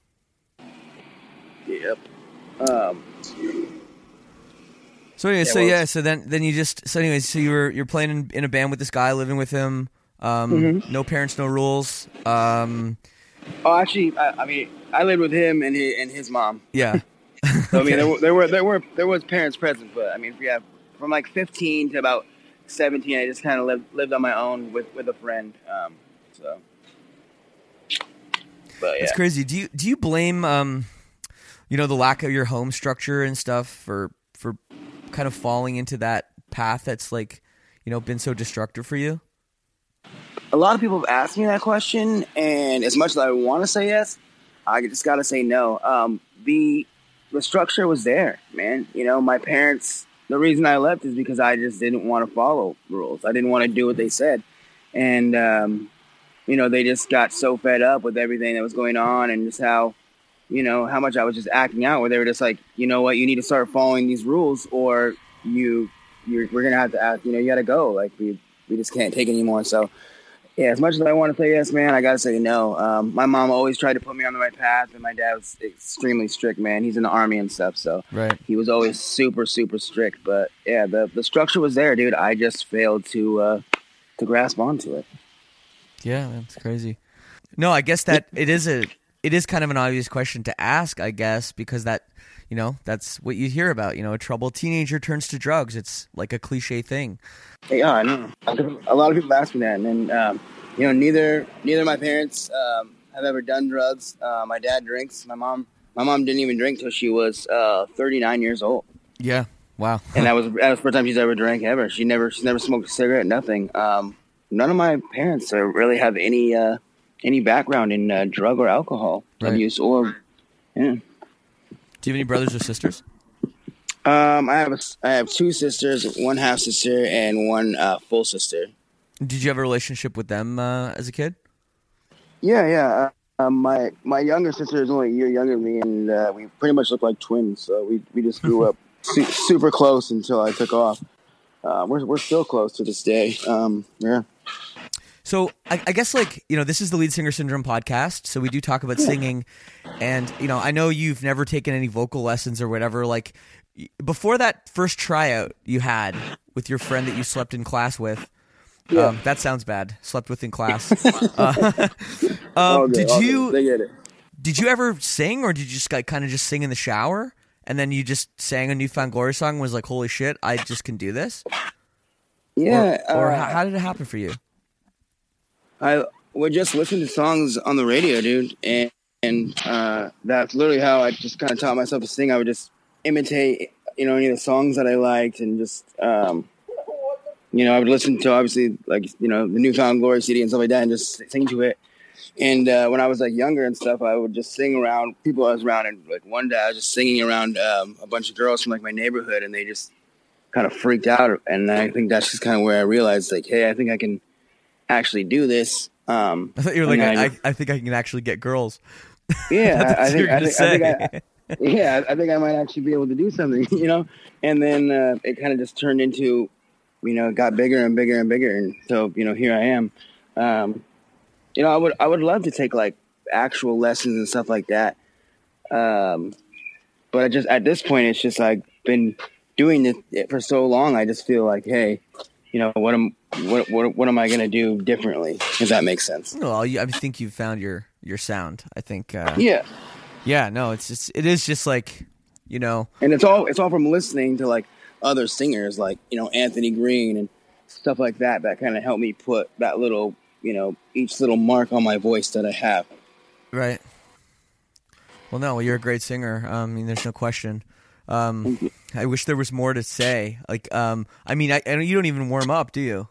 C: Yep. Um.
D: So anyway,
C: Yeah,
D: so
C: well,
D: yeah, so then then you just so anyways, so you were you're playing in, in a band with this guy, living with him. Um,
C: Mm-hmm.
D: No parents, no rules. Um,
C: Oh, actually, I, I mean, I lived with him and his, and his mom.
D: yeah.
C: So I mean, there, were- there were there were there was parents present, but I mean, yeah, from like fifteen to about seventeen, I just kind of lived lived on my own with, with a friend. Um. So. But yeah.
D: It's crazy. Do you do you blame um, you know, the lack of your home structure and stuff for for kind of falling into that path that's like, you know, been so destructive for you?
C: A lot of people have asked me that question, and as much as I want to say yes, I just got to say no. Um, the the structure was there, man. You know, my parents. The reason I left is because I just didn't want to follow rules. I didn't want to do what they said, and um, you know, they just got so fed up with everything that was going on, and just how, you know, how much I was just acting out. Where they were just like, you know what, you need to start following these rules, or you, you're, we're gonna have to act. You know, you got to go. Like we, we just can't take it anymore. So. Yeah, as much as I want to say yes, man, I got to say no. Um, my mom always tried to put me on the right path, and my dad was extremely strict, man. He's in the Army and stuff, so
D: Right.
C: he was always super, super strict. But, yeah, the the structure was there, dude. I just failed to uh, to grasp onto it.
D: Yeah, that's crazy. No, I guess that it is a it is kind of an obvious question to ask, I guess, because that, you know, that's what you hear about, you know, a troubled teenager turns to drugs. It's like a cliche thing.
C: Yeah, I know. A lot of people ask me that, and then, um, you know, neither neither of my parents um, have ever done drugs. Uh, my dad drinks. My mom my mom didn't even drink till she was uh, thirty-nine years old.
D: Yeah. Wow.
C: And that was that was the first time she's ever drank ever. She never she's never smoked a cigarette, nothing. Um, none of my parents uh, really have any uh, any background in uh, drug or alcohol
D: Right.
C: abuse or yeah.
D: Do you have any brothers or sisters?
C: Um, I have a, I have two sisters, one half sister and one uh, full sister.
D: Did you have a relationship with them uh, as a kid?
C: Yeah, yeah. Uh, um, my my younger sister is only a year younger than me, and uh, we pretty much look like twins. So we we just grew up su- super close until I took off. Uh, we're we're still close to this day. Um, yeah.
D: So I, I guess like, you know, this is the Lead Singer Syndrome podcast. So we do talk about singing, and, you know, I know you've never taken any vocal lessons or whatever. Like y- before that first tryout you had with your friend that you slept in class with,
C: Yeah.
D: um, that sounds bad. Slept with in class. uh, um,
C: All good,
D: did
C: all good.
D: you,
C: They get it.
D: did you ever sing, or did you just like kind of just sing in the shower and then you just sang a Newfound Glory song and was like, holy shit, I just can do this?
C: Yeah.
D: Or, or
C: uh,
D: how, how did it happen for you?
C: I would just listen to songs on the radio, dude, and and uh, that's literally how I just kind of taught myself to sing. I would just imitate, you know, any of the songs that I liked, and just, um, you know, I would listen to obviously like you know the Newfound Glory C D and stuff like that, and just sing to it. And uh, when I was like younger and stuff, I would just sing around people I was around, and like one day I was just singing around um, a bunch of girls from like my neighborhood, and they just kind of freaked out. And I think that's just kind of where I realized, like, hey, I think I can actually do this. Um,
D: I thought you were like,
C: and
D: I,
C: I-
D: I, I think I can actually get girls.
C: Yeah,
D: That's
C: I, I
D: what
C: think
D: you're
C: I
D: gonna
C: think, I think
D: say.
C: I, yeah, I think I might actually be able to do something, you know. And then uh, it kind of just turned into you know, it got bigger and bigger and bigger. And so, you know, here I am. Um, you know, I would, I would love to take like actual lessons and stuff like that. Um, but I just, at this point, it's just, I've been doing it, it for so long. I just feel like, hey, you know, what am, what, what, what am I going to do differently? If that makes sense.
D: Well, I think you've found your, your sound. I think, uh,
C: yeah,
D: yeah, no, it's just, it is just like, you know,
C: and it's all, it's all from listening to like other singers, like, you know, Anthony Green and stuff like that, that kind of helped me put that little, you know, each little mark on my voice that I have.
D: Right. Well, no, you're a great singer. Um, I mean, there's no question. Um, I wish there was more to say. Like, um, I mean, I, I you don't even warm up, do you?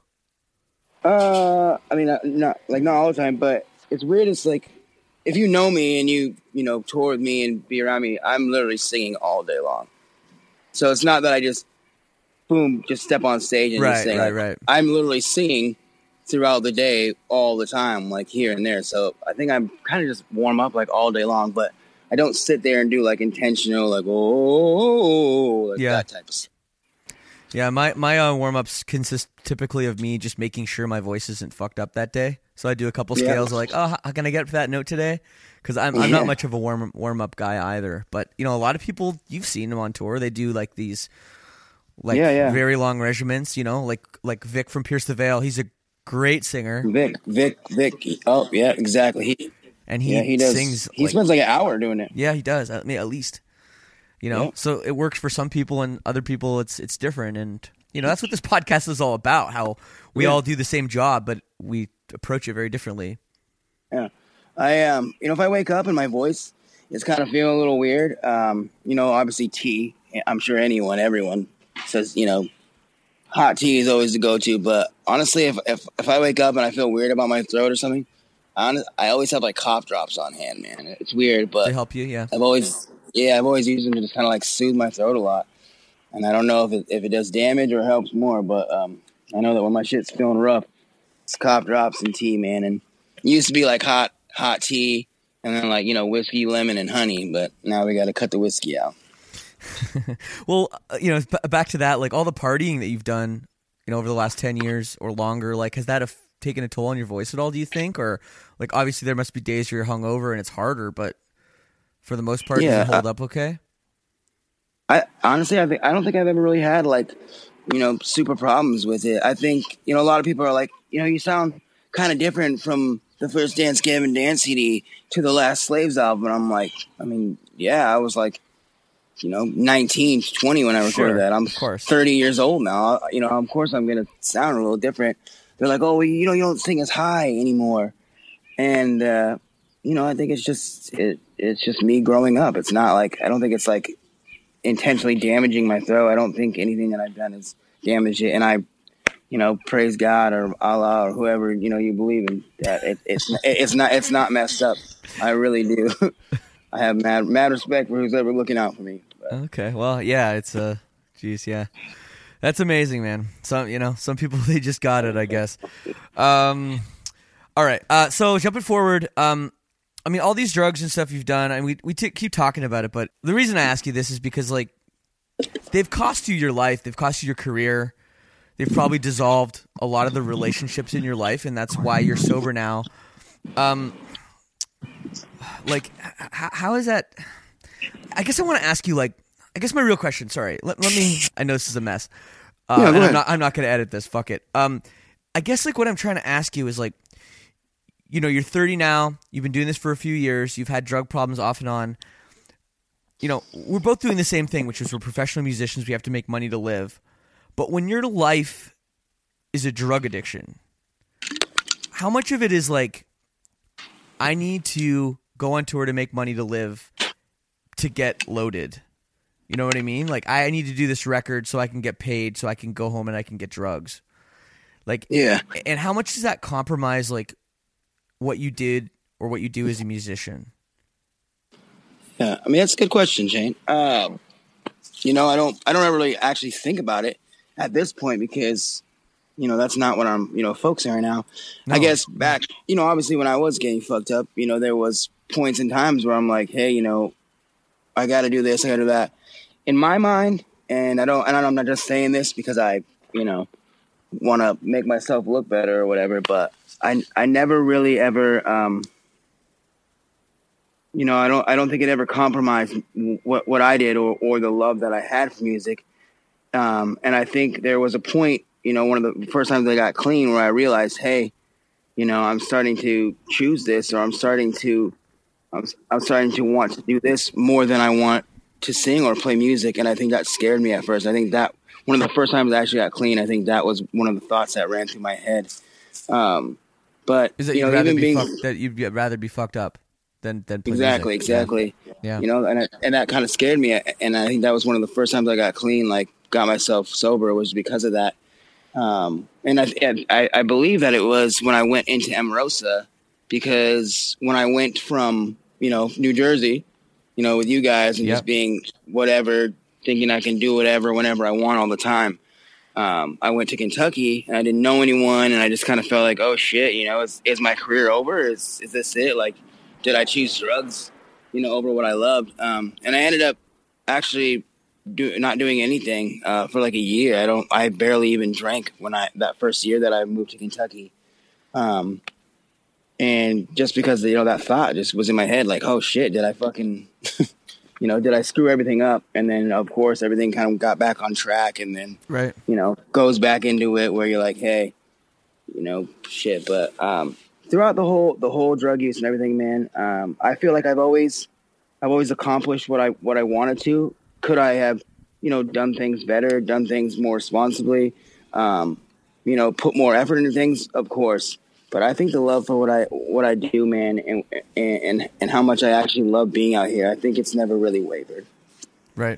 C: Uh, I mean, not like not all the time, but it's weird. It's like if you know me and you you know tour with me and be around me, I'm literally singing all day long. So it's not that I just boom just step on stage and
D: right,
C: just sing.
D: Right,
C: like,
D: right.
C: I'm literally singing throughout the day, all the time, like here and there. So I think I'm kind of just warm up like all day long, but I don't sit there and do like intentional, like, oh, like
D: yeah.
C: that type of stuff.
D: Yeah, my, my uh, warm-ups consist typically of me just making sure my voice isn't fucked up that day. So I do a couple scales
C: yeah.
D: like, oh, how can I get for that note today? Because I'm, I'm
C: yeah.
D: not much of a warm, warm-up guy either. But, you know, a lot of people, you've seen them on tour, they do like these like
C: yeah, yeah.
D: very long regiments, you know, like like Vic from Pierce the Veil. He's a great singer.
C: Vic, Vic, Vic. Oh, yeah, exactly. He,
D: and he,
C: yeah, he does.
D: sings.
C: He
D: like,
C: spends like an hour doing it.
D: Yeah, he does. I mean, at least, you know.
C: Yeah.
D: So it works for some people, and other people, it's it's different. And you know, that's what this podcast is all about. How we
C: yeah.
D: all do the same job, but we approach it very differently.
C: Yeah, I um, you know, if I wake up and my voice is kind of feeling a little weird, um, you know, obviously tea. I'm sure anyone, everyone says, you know, hot tea is always the go-to. But honestly, if if if I wake up and I feel weird about my throat or something, I, I always have like cough drops on hand, man. It's weird, but
D: They help you, yeah.
C: I've always, yeah, I've always used them to just kind of like soothe my throat a lot. And I don't know if it if it does damage or helps more, but um, I know that when my shit's feeling rough, it's cough drops and tea, man. And it used to be like hot hot tea, and then like you know whiskey, lemon, and honey. But now we got to cut the whiskey out.
D: Well, uh, you know, b- back to that, like all the partying that you've done, you know, over the last ten years or longer, like has that af- taken a toll on your voice at all, do you think? Or like obviously there must be days where you're hungover and it's harder, but for the most part,
C: Yeah,
D: does it hold
C: I-
D: up okay?
C: I honestly, I think I don't think I've ever really had like, you know, super problems with it. I think you know a lot of people are like, you know, you sound kind of different from the first Dance Gavin Dance C D to the last Slaves album. And I'm like, I mean, yeah, I was like, you know, nineteen, twenty when I recorded
D: Sure,
C: that. I'm
D: of course.
C: thirty years old now. You know, of course I'm gonna sound a little different. They're like, oh, well, you know, you don't sing as high anymore, and uh, you know, I think it's just it, it's just me growing up. It's not like I don't think it's like intentionally damaging my throat. I don't think anything that I've done has damaged it. And I, you know, praise God or Allah or whoever, you know, you believe in that. It, it's, it's not, it's not messed up. I really do. I have mad, mad respect for who's ever looking out for me. But.
D: Okay. Well, yeah, it's uh geez, yeah. That's amazing, man. Some, you know, some people, they just got it, I guess. Um, all right. Uh, so jumping forward, um, I mean, all these drugs and stuff you've done, and we we t- keep talking about it, but the reason I ask you this is because, like, they've cost you your life, they've cost you your career, they've probably dissolved a lot of the relationships in your life, and that's why you're sober now. Um, like, h- how is that? I guess I want to ask you, like, I guess my real question. Sorry, let, let me. I know this is a mess. Uh,
C: Yeah, go
D: and I'm
C: ahead.
D: not. I'm not going to edit this. Fuck it. Um, I guess like what I'm trying to ask you is like, you know, you're thirty now. You've been doing this for a few years. You've had drug problems off and on. You know, we're both doing the same thing, which is we're professional musicians. We have to make money to live. But when your life is a drug addiction, how much of it is like, I need to go on tour to make money to live, to get loaded? You know what I mean? Like, I need to do this record so I can get paid, so I can go home and I can get drugs. Like,
C: Yeah.
D: And how much does that compromise, like, what you did or what you do as a musician?
C: Yeah, I mean that's a good question, Shane. Um, you know, I don't, I don't ever really actually think about it at this point because, you know, that's not what I'm, you know, focusing right now.
D: No.
C: I guess back, you know, obviously when I was getting fucked up, you know, there was points and times where I'm like, hey, you know, I got to do this, I got to do that. In my mind, and I don't, and I'm not just saying this because I, you know, want to make myself look better or whatever. But I I never really ever um, you know I don't I don't think it ever compromised what what I did or or the love that I had for music. Um, and I think there was a point, you know, one of the first times I got clean where I realized, hey, you know, I'm starting to choose this, or I'm starting to, I'm, I'm starting to want to do this more than I want to sing or play music. And I think that scared me at first. I think that one of the first times I actually got clean, I think that was one of the thoughts that ran through my head. Um, but
D: Is that
C: you
D: you'd
C: know,
D: rather
C: even
D: be
C: being
D: fuck, that you'd rather be fucked up than than play
C: exactly,
D: music.
C: exactly,
D: yeah.
C: you know, and I, and that kind of scared me. And I think that was one of the first times I got clean, like got myself sober, was because of that. Um, and I, I, I believe that it was when I went into Emarosa, because when I went from, you know, New Jersey, you know, with you guys and
D: Yep.
C: just being whatever, thinking I can do whatever, whenever I want all the time. Um, I went to Kentucky and I didn't know anyone, and I just kind of felt like, oh shit, you know, is, is my career over? Is, is this it? Like, did I choose drugs, you know, over what I loved? Um, and I ended up actually Do, not doing anything uh, for like a year. I don't. I barely even drank when I that first year that I moved to Kentucky, um, and just because you know that thought just was in my head, like, oh shit, did I fucking, you know, did I screw everything up? And then of course everything kind of got back on track, and then
D: Right.
C: you know goes back into it where you're like, hey, you know, shit. But um, throughout the whole the whole drug use and everything, man, um, I feel like I've always I've always accomplished what I what I wanted to. Could I have, you know, done things better, done things more responsibly, um, you know, put more effort into things? Of course. But I think the love for what I what I do, man, and and and how much I actually love being out here, I think it's never really wavered.
D: Right.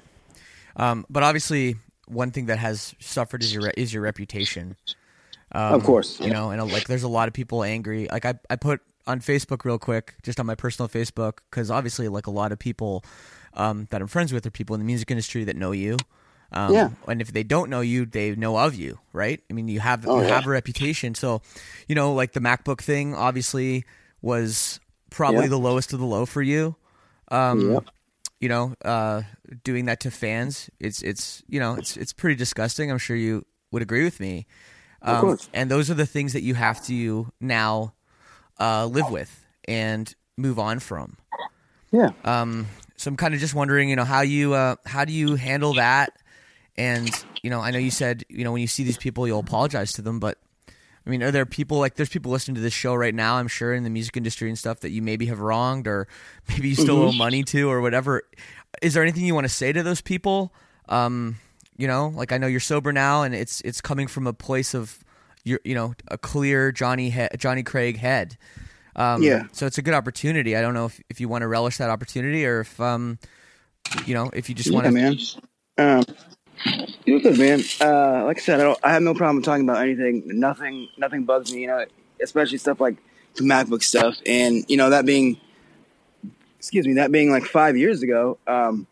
D: Um, but obviously, one thing that has suffered is your is your reputation. Um,
C: Of course.
D: You know, and uh, like there's a lot of people angry. Like I I put on Facebook real quick, just on my personal Facebook, because obviously, like a lot of people um, that I'm friends with are people in the music industry that know you. Um,
C: Yeah.
D: And if they don't know you, they know of you, right? I mean, you have
C: Oh,
D: you
C: yeah.
D: have a reputation. So, you know, like the MacBook thing, obviously, was probably
C: Yeah.
D: the lowest of the low for you. Um,
C: Yep.
D: You know, uh, doing that to fans, it's it's you know, it's it's pretty disgusting. I'm sure you would agree with me. Um,
C: Of course.
D: And those are the things that you have to now uh, live with and move on from.
C: Yeah.
D: Um, so I'm kind of just wondering, you know, how you uh, how do you handle that? And you know, I know you said, you know, when you see these people, you'll apologize to them, but I mean, are there people like there's people listening to this show right now, I'm sure, in the music industry and stuff that you maybe have wronged, or maybe you still
C: Mm-hmm.
D: owe money to, or whatever. Is there anything you want to say to those people? Um, you know, like I know you're sober now, and it's it's coming from a place of you you know a clear Johnny he- Johnny Craig head. Um,
C: Yeah.
D: So it's a good opportunity. I don't know if, if you want to relish that opportunity, or if um, you know, if you just want
C: Yeah,
D: to.
C: man. Um, you're good, man. Uh, like I said, I don't. I have no problem talking about anything. Nothing. Nothing bugs me. You know, especially stuff like the MacBook stuff, and you know that being, excuse me, that being like five years ago. Um,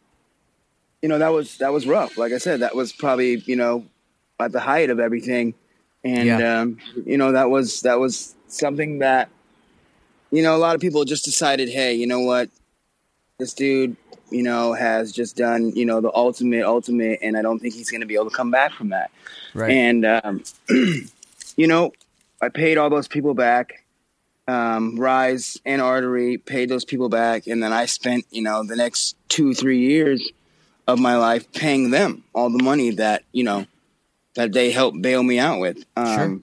C: you know that was that was rough. Like I said, that was probably you know at the height of everything, and
D: Yeah.
C: um, you know that was that was something that you know a lot of people just decided, hey, you know what, this dude, you know, has just done, you know, the ultimate, ultimate, and I don't think he's going to be able to come back from that.
D: Right.
C: And, um, you know, I paid all those people back, um, Rise and Artery, paid those people back, and then I spent, you know, the next two, three years of my life paying them all the money that, you know, that they helped bail me out with. Um,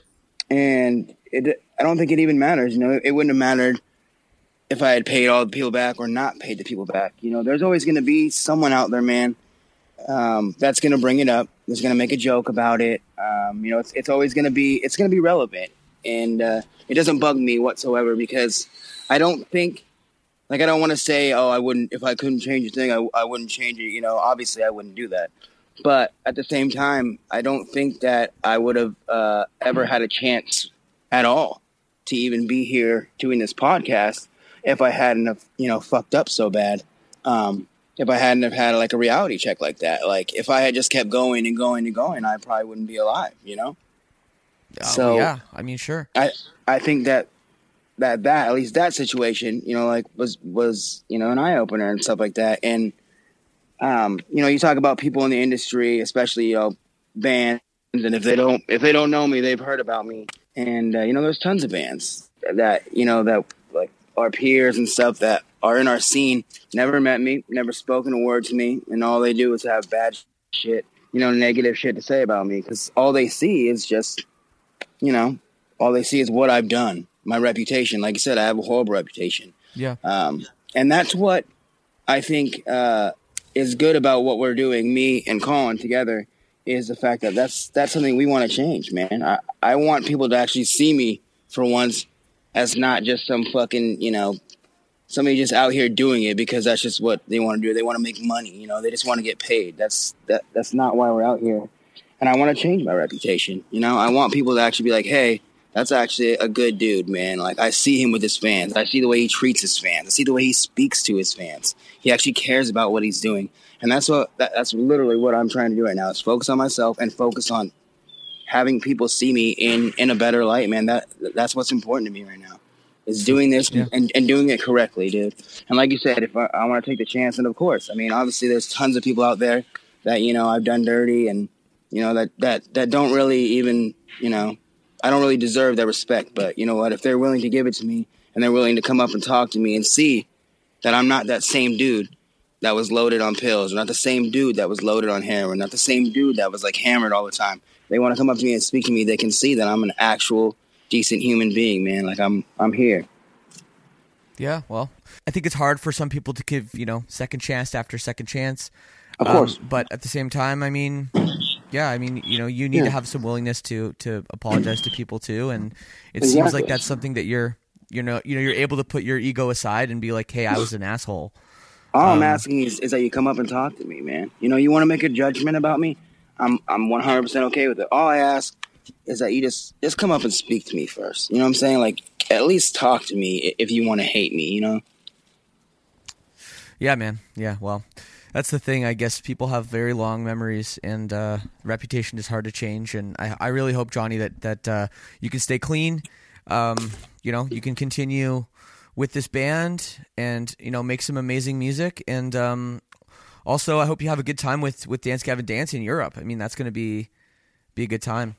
C: And it, I don't think it even matters, you know, it wouldn't have mattered if I had paid all the people back or not paid the people back. You know, there's always going to be someone out there, man, um, that's going to bring it up. That's going to make a joke about it. Um, you know, it's, it's always going to be, it's going to be relevant. And uh, it doesn't bug me whatsoever because I don't think, like, I don't want to say, oh, I wouldn't, if I couldn't change a thing, I, I wouldn't change it. You know, obviously I wouldn't do that. But at the same time, I don't think that I would have uh, ever had a chance at all to even be here doing this podcast if I hadn't have, you know, fucked up so bad. Um, if I hadn't have had like a reality check like that. Like if I had just kept going and going and going, I probably wouldn't be alive, you know?
D: Oh,
C: So-
D: yeah, I mean, sure.
C: I, I think that, that, that, at least that situation, you know, like was, was, you know, an eye opener and stuff like that. And, um, you know, you talk about people in the industry, especially, you know, bands and if they don't if they don't know me, they've heard about me. And uh, you know, there's tons of bands that you know that like our peers and stuff that are in our scene, never met me, never spoken a word to me, and all they do is have bad shit, you know, negative shit to say about me, because all they see is just, you know, all they see is what I've done, my reputation. Like I said, I have a horrible reputation.
D: Yeah.
C: Um, and that's what I think uh, is good about what we're doing, me and Colin together, is the fact that that's that's something we want to change, man. I, I want people to actually see me for once as not just some fucking, you know, somebody just out here doing it because that's just what they want to do. They want to make money, you know. They just want to get paid. That's that. That's not why we're out here. And I want to change my reputation. You know, I want people to actually be like, hey, that's actually a good dude, man. Like, I see him with his fans. I see the way he treats his fans. I see the way he speaks to his fans. He actually cares about what he's doing. And that's what that, that's literally what I'm trying to do right now, is focus on myself and focus on having people see me in, in a better light, man. That That's what's important to me right now. Is doing this yeah. and, and doing it correctly, dude. And like you said, if I, I want to take the chance, and of course, I mean, obviously there's tons of people out there that, you know, I've done dirty and, you know, that, that, that don't really even, you know, I don't really deserve their respect. But you know what, if they're willing to give it to me and they're willing to come up and talk to me and see that I'm not that same dude that was loaded on pills, or not the same dude that was loaded on heroin, not the same dude that was like hammered all the time. They want to come up to me and speak to me. They can see that I'm an actual decent human being, man. Like I'm, I'm here.
D: Yeah, well, I think it's hard for some people to give, you know, second chance after second chance.
C: Of course.
D: Um, but at the same time, I mean, yeah, I mean, you know, you need yeah. to have some willingness to, to apologize to people too. And it exactly. seems like that's something that you're, you know, you know, you're able to put your ego aside and be like, hey, I was an asshole.
C: All um, I'm asking is, is that you come up and talk to me, man. You know, you want to make a judgment about me? I'm, I'm one hundred percent okay with it. All I ask is that you just, just come up and speak to me first. You know what I'm saying? Like, at least talk to me if you want to hate me, you know?
D: Yeah, man. Yeah, well, that's the thing. I guess people have very long memories, and uh, reputation is hard to change. And I, I really hope, Johnny, that, that uh, you can stay clean. Um, you know, you can continue with this band and, you know, make some amazing music. And um, also, I hope you have a good time with, with Dance Gavin Dance in Europe. I mean, that's going to be be a good time.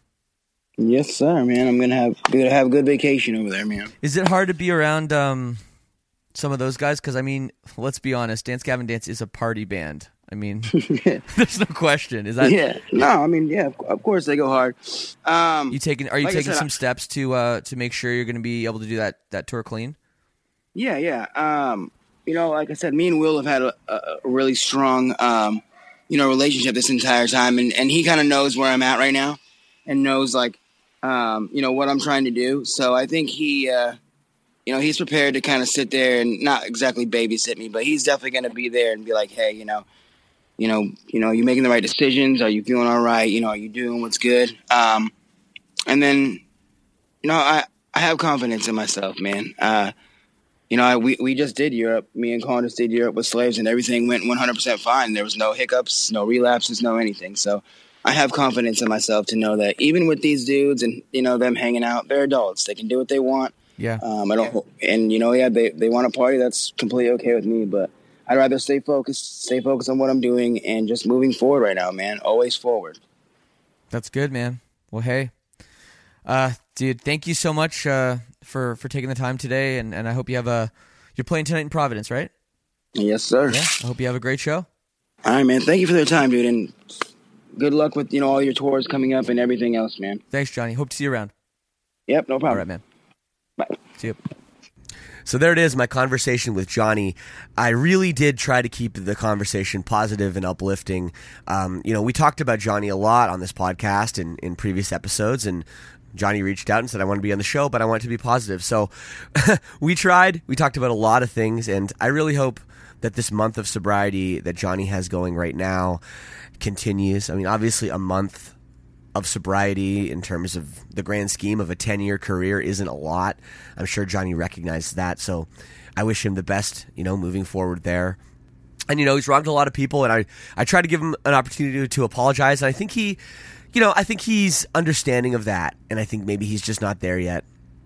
C: Yes, sir, man. I'm gonna have gonna have a good vacation over there, man.
D: Is it hard to be around um, some of those guys? Because I mean, let's be honest, Dance Gavin Dance is a party band. I mean, there's no question. Is that?
C: Yeah. No, I mean, yeah. Of course, they go hard. Um,
D: you taking? Are you
C: like
D: taking
C: said,
D: some
C: I,
D: steps to uh, to make sure you're going to be able to do that that tour clean?
C: Yeah, yeah. Um, you know, like I said, me and Will have had a, a really strong, um, you know, relationship this entire time, and and he kind of knows where I'm at right now, and knows like. Um, you know, what I'm trying to do. So I think he, uh, you know, he's prepared to kind of sit there and not exactly babysit me, but he's definitely going to be there and be like, hey, you know, you know, you know, you making the right decisions? Are you feeling all right? You know, are you doing what's good? Um, and then, you know, I, I have confidence in myself, man. Uh, you know, I, we, we just did Europe. Me and Colin just did Europe with Slaves, and everything went one hundred percent fine. There was no hiccups, no relapses, no anything. So I have confidence in myself to know that even with these dudes and, you know, them hanging out, they're adults. They can do what they want.
D: Yeah.
C: Um, I don't, and, you know, yeah, they, they want to party. That's completely okay with me, but I'd rather stay focused, stay focused on what I'm doing and just moving forward right now, man. Always forward.
D: That's good, man. Well, hey, uh, dude, thank you so much, uh, for, for taking the time today. And, and I hope you have a, you're playing tonight in Providence, right?
C: Yes, sir.
D: Yeah. I hope you have a great show.
C: All right, man. Thank you for their time, dude. And good luck with, you know, all your tours coming up and everything else, man.
D: Thanks, Johnny. Hope to see you around.
C: Yep, no problem.
D: All right, man.
C: Bye.
D: See you.
B: So there it is, my conversation with Johnny. I really did try to keep the conversation positive and uplifting. Um, you know, we talked about Johnny a lot on this podcast and in previous episodes, and Johnny reached out and said, I want to be on the show, but I want it to be positive. So we tried. We talked about a lot of things, and I really hope that this month of sobriety that Johnny has going right now continues. I mean, obviously a month of sobriety in terms of the grand scheme of a ten-year career isn't a lot. I'm sure Johnny recognized that, so I wish him the best, you know, moving forward there. And, you know, he's wronged a lot of people, and I, I tried to give him an opportunity to, to apologize, and I think he, you know, I think he's understanding of that, and I think maybe he's just not there yet.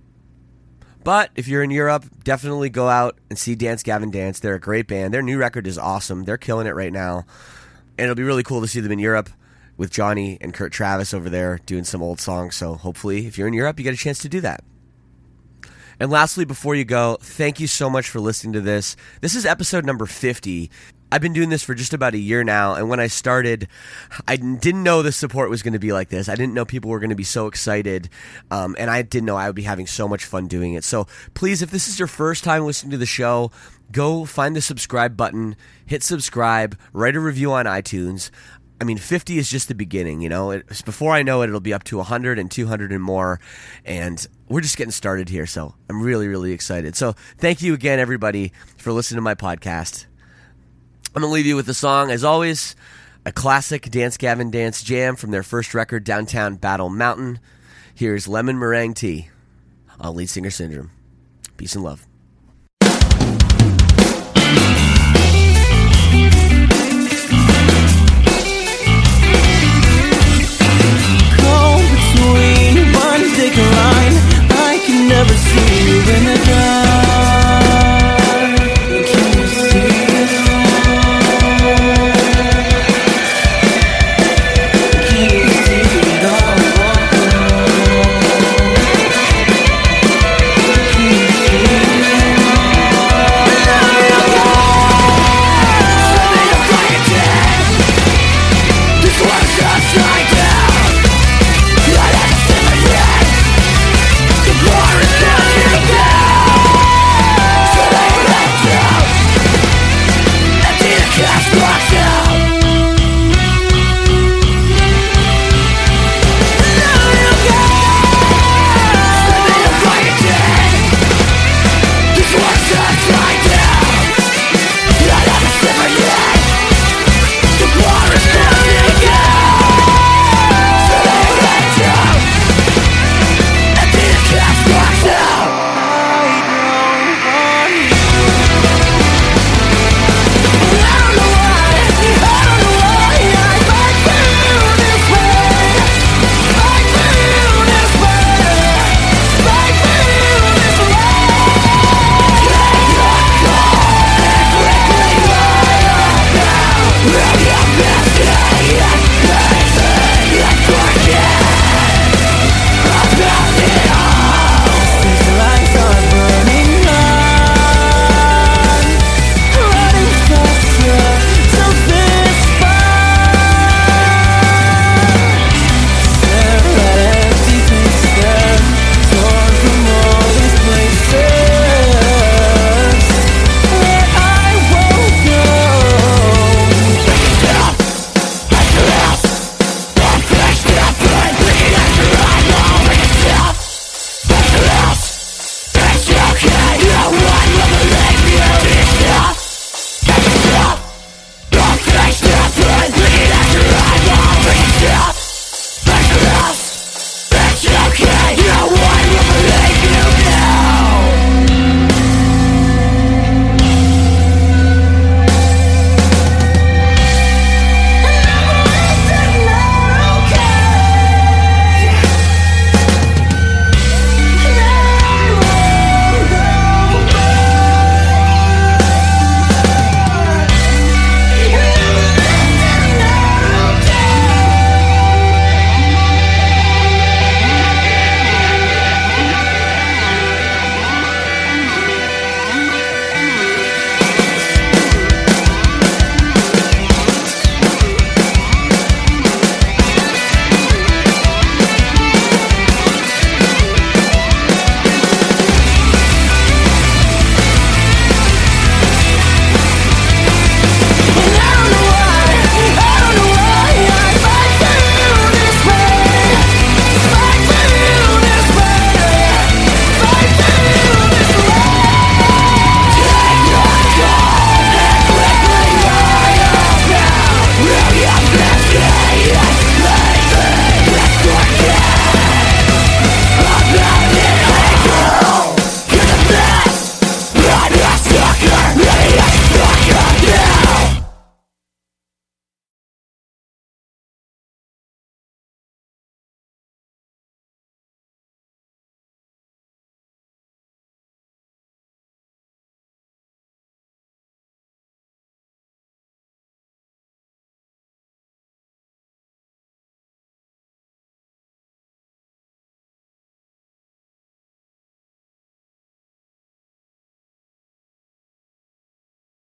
B: But if you're in Europe, definitely go out and see Dance Gavin Dance. They're a great band. Their new record is awesome. They're killing it right now. And it'll be really cool to see them in Europe. with Johnny and Kurt Travis over there doing some old songs. So hopefully, if you're in Europe, you get a chance to do that. And lastly, before you go, thank you so much for listening to this. This is episode number fifty. I've been doing this for just about a year now, and when I started, I didn't know the support was going to be like this. I didn't know people were going to be so excited, um, and I didn't know I would be having so much fun doing it. So please, if this is your first time listening to the show, go find the subscribe button, hit subscribe, write a review on iTunes. I mean, fifty is just the beginning, you know. It, before I know it, it'll be up to one hundred and two hundred and more, and we're just getting started here, so I'm really, really excited. So thank you again, everybody, for listening to my podcast. I'm going to leave you with a song, as always, a classic Dance Gavin Dance jam from their first record, Downtown Battle Mountain. Here's Lemon Meringue Tea on Lead Singer Syndrome. Peace and love.